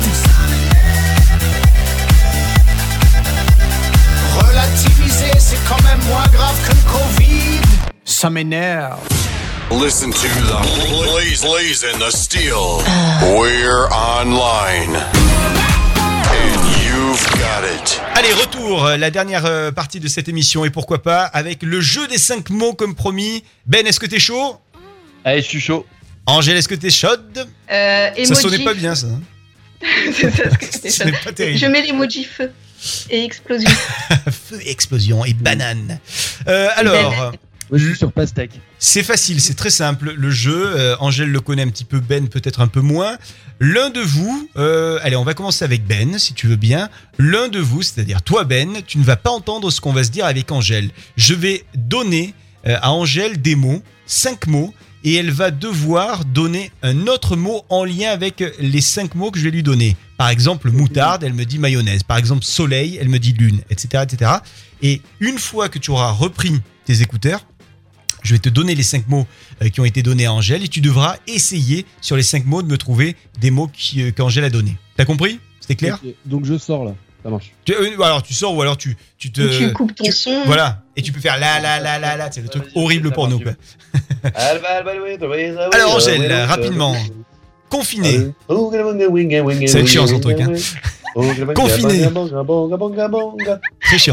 Relativiser c'est quand même moins grave que le Covid. Ça m'énerve. Listen to the Blaze and the Steel. We're online. And you've got it. Allez, retour, la dernière partie de cette émission, et pourquoi pas, avec le jeu des 5 mots comme promis. Ben, est-ce que t'es chaud? Allez, je suis chaud. Angèle, est-ce que t'es chaude? Ça sonnait pas bien, ça. C'est ça, ce que c'était Ce n'est pas terrible. Je mets l'emoji feu et explosion. Feu, explosion et banane. Alors... Moi, je suis sur pastèque. C'est facile, c'est très simple. Le jeu, Angèle le connaît un petit peu, Ben peut-être un peu moins. L'un de vous, allez, on va commencer avec Ben, si tu veux bien. L'un de vous, c'est-à-dire toi Ben, tu ne vas pas entendre ce qu'on va se dire avec Angèle. Je vais donner à Angèle des mots, 5 mots, et elle va devoir donner un autre mot en lien avec les 5 mots que je vais lui donner. Par exemple, moutarde, elle me dit mayonnaise. Par exemple, soleil, elle me dit lune, etc., etc. Et une fois que tu auras repris tes écouteurs, je vais te donner les 5 mots qui ont été donnés à Angèle et tu devras essayer sur les 5 mots de me trouver des mots qu'Angèle a donnés. T'as compris? C'était clair? Okay. Donc je sors là, ça marche. Alors tu sors ou alors tu coupes ton son. Voilà, et tu peux faire la, c'est le truc horrible pour nous. Quoi. Alors Angèle, rapidement. Confiné. C'est chiant son truc. Hein. Confiné. Très chiant.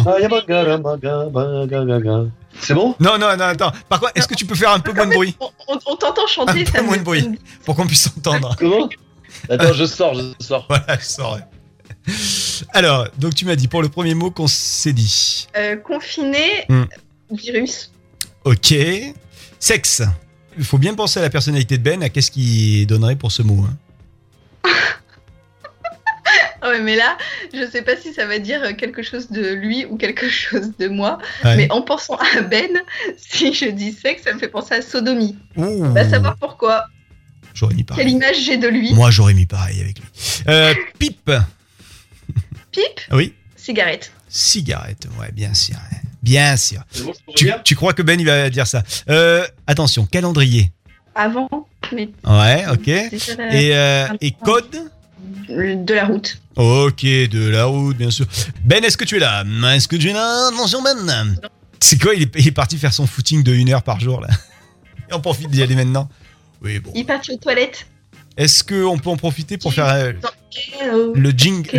C'est bon? Non, attends. Par contre, est-ce que tu peux faire un peu moins de bruit? On t'entend chanter. Un peu moins de bruit, pour qu'on puisse s'entendre. Comment? Attends, je sors. Voilà, je sors. Alors, donc tu m'as dit pour le premier mot qu'on s'est dit. Confiné, virus. Ok. Sexe. Il faut bien penser à la personnalité de Ben, à qu'est-ce qu'il donnerait pour ce mot. Hein. Ouais, mais là, je sais pas si ça va dire quelque chose de lui ou quelque chose de moi. Ouais. Mais en pensant à Ben, si je dis sexe, ça me fait penser à sodomie. Ouh. Va savoir pourquoi. J'aurais mis pareil. Quelle image j'ai de lui. Moi, j'aurais mis pareil avec lui. Pipe. Pipe. Oui. Cigarette. Cigarette, ouais, bien sûr. Bien sûr. Bon, Tu crois que Ben, il va dire ça. Attention, calendrier. Avant, mais Ouais, ok. déjà la- Et code. de la route. Ok, de la route, bien sûr. Ben, est-ce que tu es là? Est-ce que tu es là? Attention, Ben. C'est quoi, il est parti faire son footing de 1 heure par jour, là. Et on profite d'y aller maintenant. Oui, bon. Il est parti aux toilettes. Est-ce qu'on peut en profiter pour faire le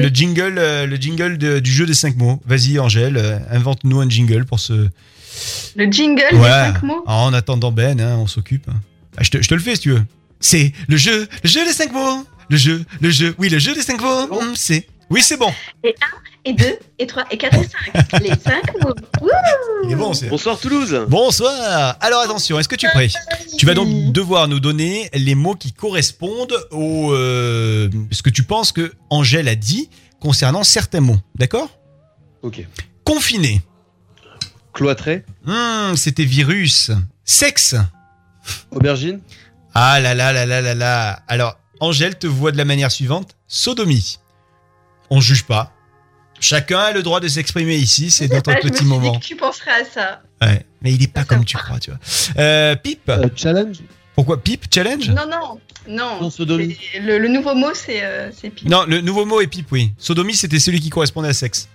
jingle du jeu des 5 mots? Vas-y, Angèle, invente-nous un jingle pour ce... Le jingle des 5 mots. Ah, en attendant Ben, hein, on s'occupe. Ah, je te le fais si tu veux. C'est le jeu des 5 mots. Le jeu, oui, le jeu des 5 mots. Bon. Oui, c'est bon. Et 1, et 2, et 3, et 4, et 5. Les 5 mots. Wouh. Il est bon, c'est... Bonsoir Toulouse. Bonsoir. Alors attention, est-ce que tu es prêt? Tu vas donc devoir nous donner les mots qui correspondent au ce que tu penses que Angèle a dit concernant certains mots. D'accord? Ok. Confiné. Cloîtré. C'était virus. Sexe. Aubergine. Ah là là là là là là. Alors, Angèle te voit de la manière suivante. Sodomie. On juge pas. Chacun a le droit de s'exprimer ici. C'est notre petit Je me suis moment. dit que tu penserais à ça. Ouais, mais il est pas comme tu crois, tu vois. Pipe. Challenge. Pourquoi Pipe challenge? Non. Sodomie. Le nouveau mot, c'est pipe. Non, le nouveau mot est pipe, oui. Sodomie, c'était celui qui correspondait à sexe.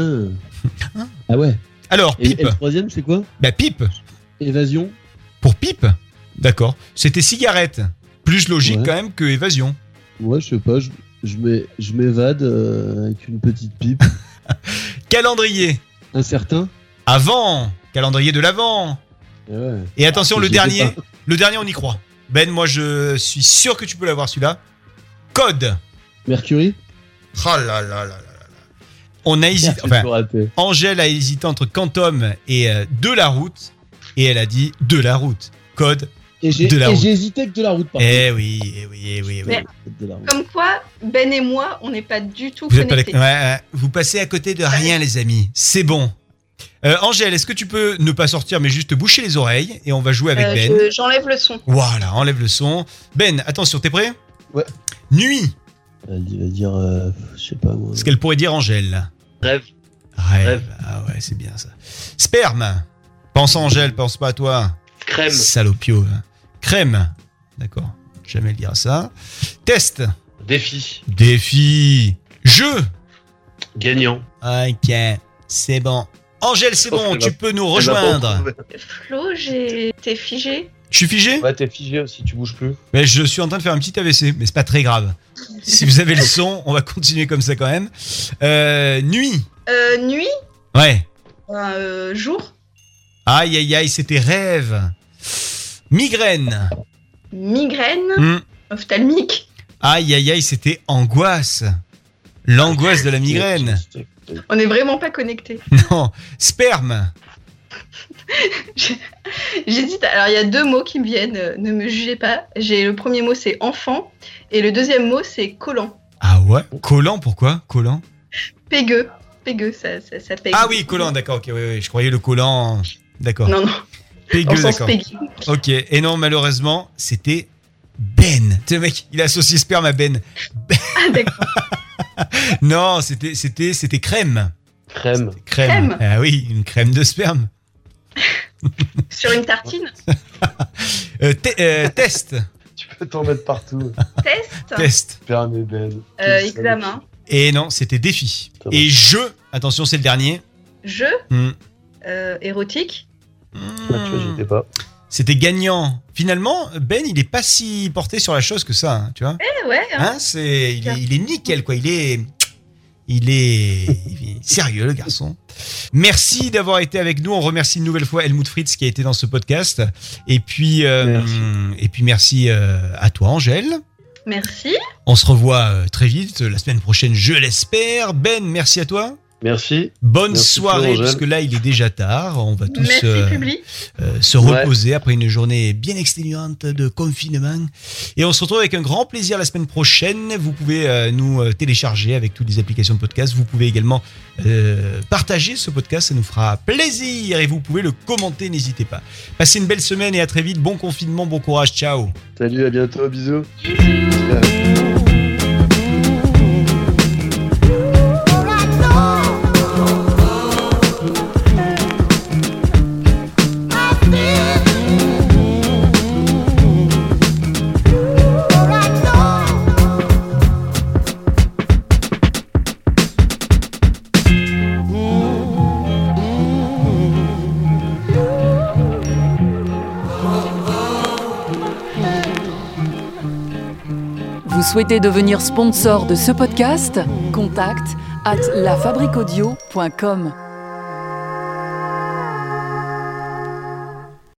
Ah ouais. Alors, pipe. Et le troisième, c'est quoi? Bah, pipe. Évasion. Pour pipe. D'accord. C'était cigarette. Plus logique quand même que évasion. Ouais, je sais pas. Je m'évade avec une petite pipe. Calendrier. Incertain. Avant. Calendrier de l'avant. Ouais. Et attention, Ah, le je dernier. sais pas. Le dernier, on y croit. Ben, moi, je suis sûr que tu peux l'avoir celui-là. Code. Mercury. Oh là là là là là. On a hésité. Enfin, Angèle a hésité entre Quantum et de la route. Et elle a dit de la route. Code. Et j'ai hésité avec de la route, par contre. Eh oui. Mais, comme quoi, Ben et moi, on n'est pas du tout Vous êtes pas connectés. ouais, vous passez à côté de rien, les amis. C'est bon. Angèle, est-ce que tu peux ne pas sortir, mais juste te boucher les oreilles et on va jouer avec Ben. J'enlève le son. Voilà, enlève le son. Ben, attention, t'es prêt? Ouais. Nuit. Il va dire, je sais pas moi. Ce qu'elle pourrait dire, Angèle. Rêve. Ah ouais, c'est bien ça. Sperme. Pense à Angèle, pense pas à toi. Crème. Salopio. Crème. D'accord. Jamais le dire ça. Test. Défi. Jeu. Gagnant. Ok. C'est bon. Angèle, c'est bon. Tu peux nous rejoindre. Flo, t'es figé. Je suis figé? Ouais, t'es figé aussi, tu bouges plus. Mais je suis en train de faire un petit AVC, mais c'est pas très grave. Si vous avez le son, on va continuer comme ça quand même. Nuit. Nuit. Ouais. Jour. Aïe, c'était rêve. Migraine. Ophtalmique. Aïe, c'était angoisse. L'angoisse de la migraine. On n'est vraiment pas connectés. Non. Sperme. J'hésite. Alors, il y a 2 mots qui me viennent. Ne me jugez pas. Le premier mot, c'est enfant. Et le deuxième mot, c'est collant. Ah ouais? Collant, pourquoi? Collant? Pégueux, ça pègue. Ah oui, collant, d'accord. Ok, oui. Je croyais le collant. D'accord. Non. Pégueux, d'accord. Ok. Et non, malheureusement, c'était Ben. Tu sais, mec, il a associé sperme à Ben. Ah, d'accord. Non, c'était crème. Crème. Ah oui, une crème de sperme. Sur une tartine. Test. Tu peux t'en mettre partout. Test. Sperme et Ben. Examen. Et non, c'était défi. Et jeu. Attention, c'est le dernier. Jeu. Érotique. Tu vois, j'étais pas. C'était gagnant. Finalement, Ben, il est pas si porté sur la chose que ça, hein, tu vois. Ouais. Il est nickel, quoi. Il est sérieux, le garçon. Merci d'avoir été avec nous. On remercie une nouvelle fois Helmut Fritz qui a été dans ce podcast. Et puis merci à toi, Angèle. Merci. On se revoit très vite, la semaine prochaine, je l'espère. Ben, merci à toi. Merci. Bonne Merci soirée, Angèle. parce que là, il est déjà tard. On va tous Publi. se reposer après une journée bien exténuante de confinement. Et on se retrouve avec un grand plaisir la semaine prochaine. Vous pouvez nous télécharger avec toutes les applications de podcast. Vous pouvez également partager ce podcast, ça nous fera plaisir. Et vous pouvez le commenter, n'hésitez pas. Passez une belle semaine et à très vite. Bon confinement, bon courage, ciao. Salut, à bientôt, bisous. Vous souhaitez devenir sponsor de ce podcast ? Contact @lafabriquaudio.com.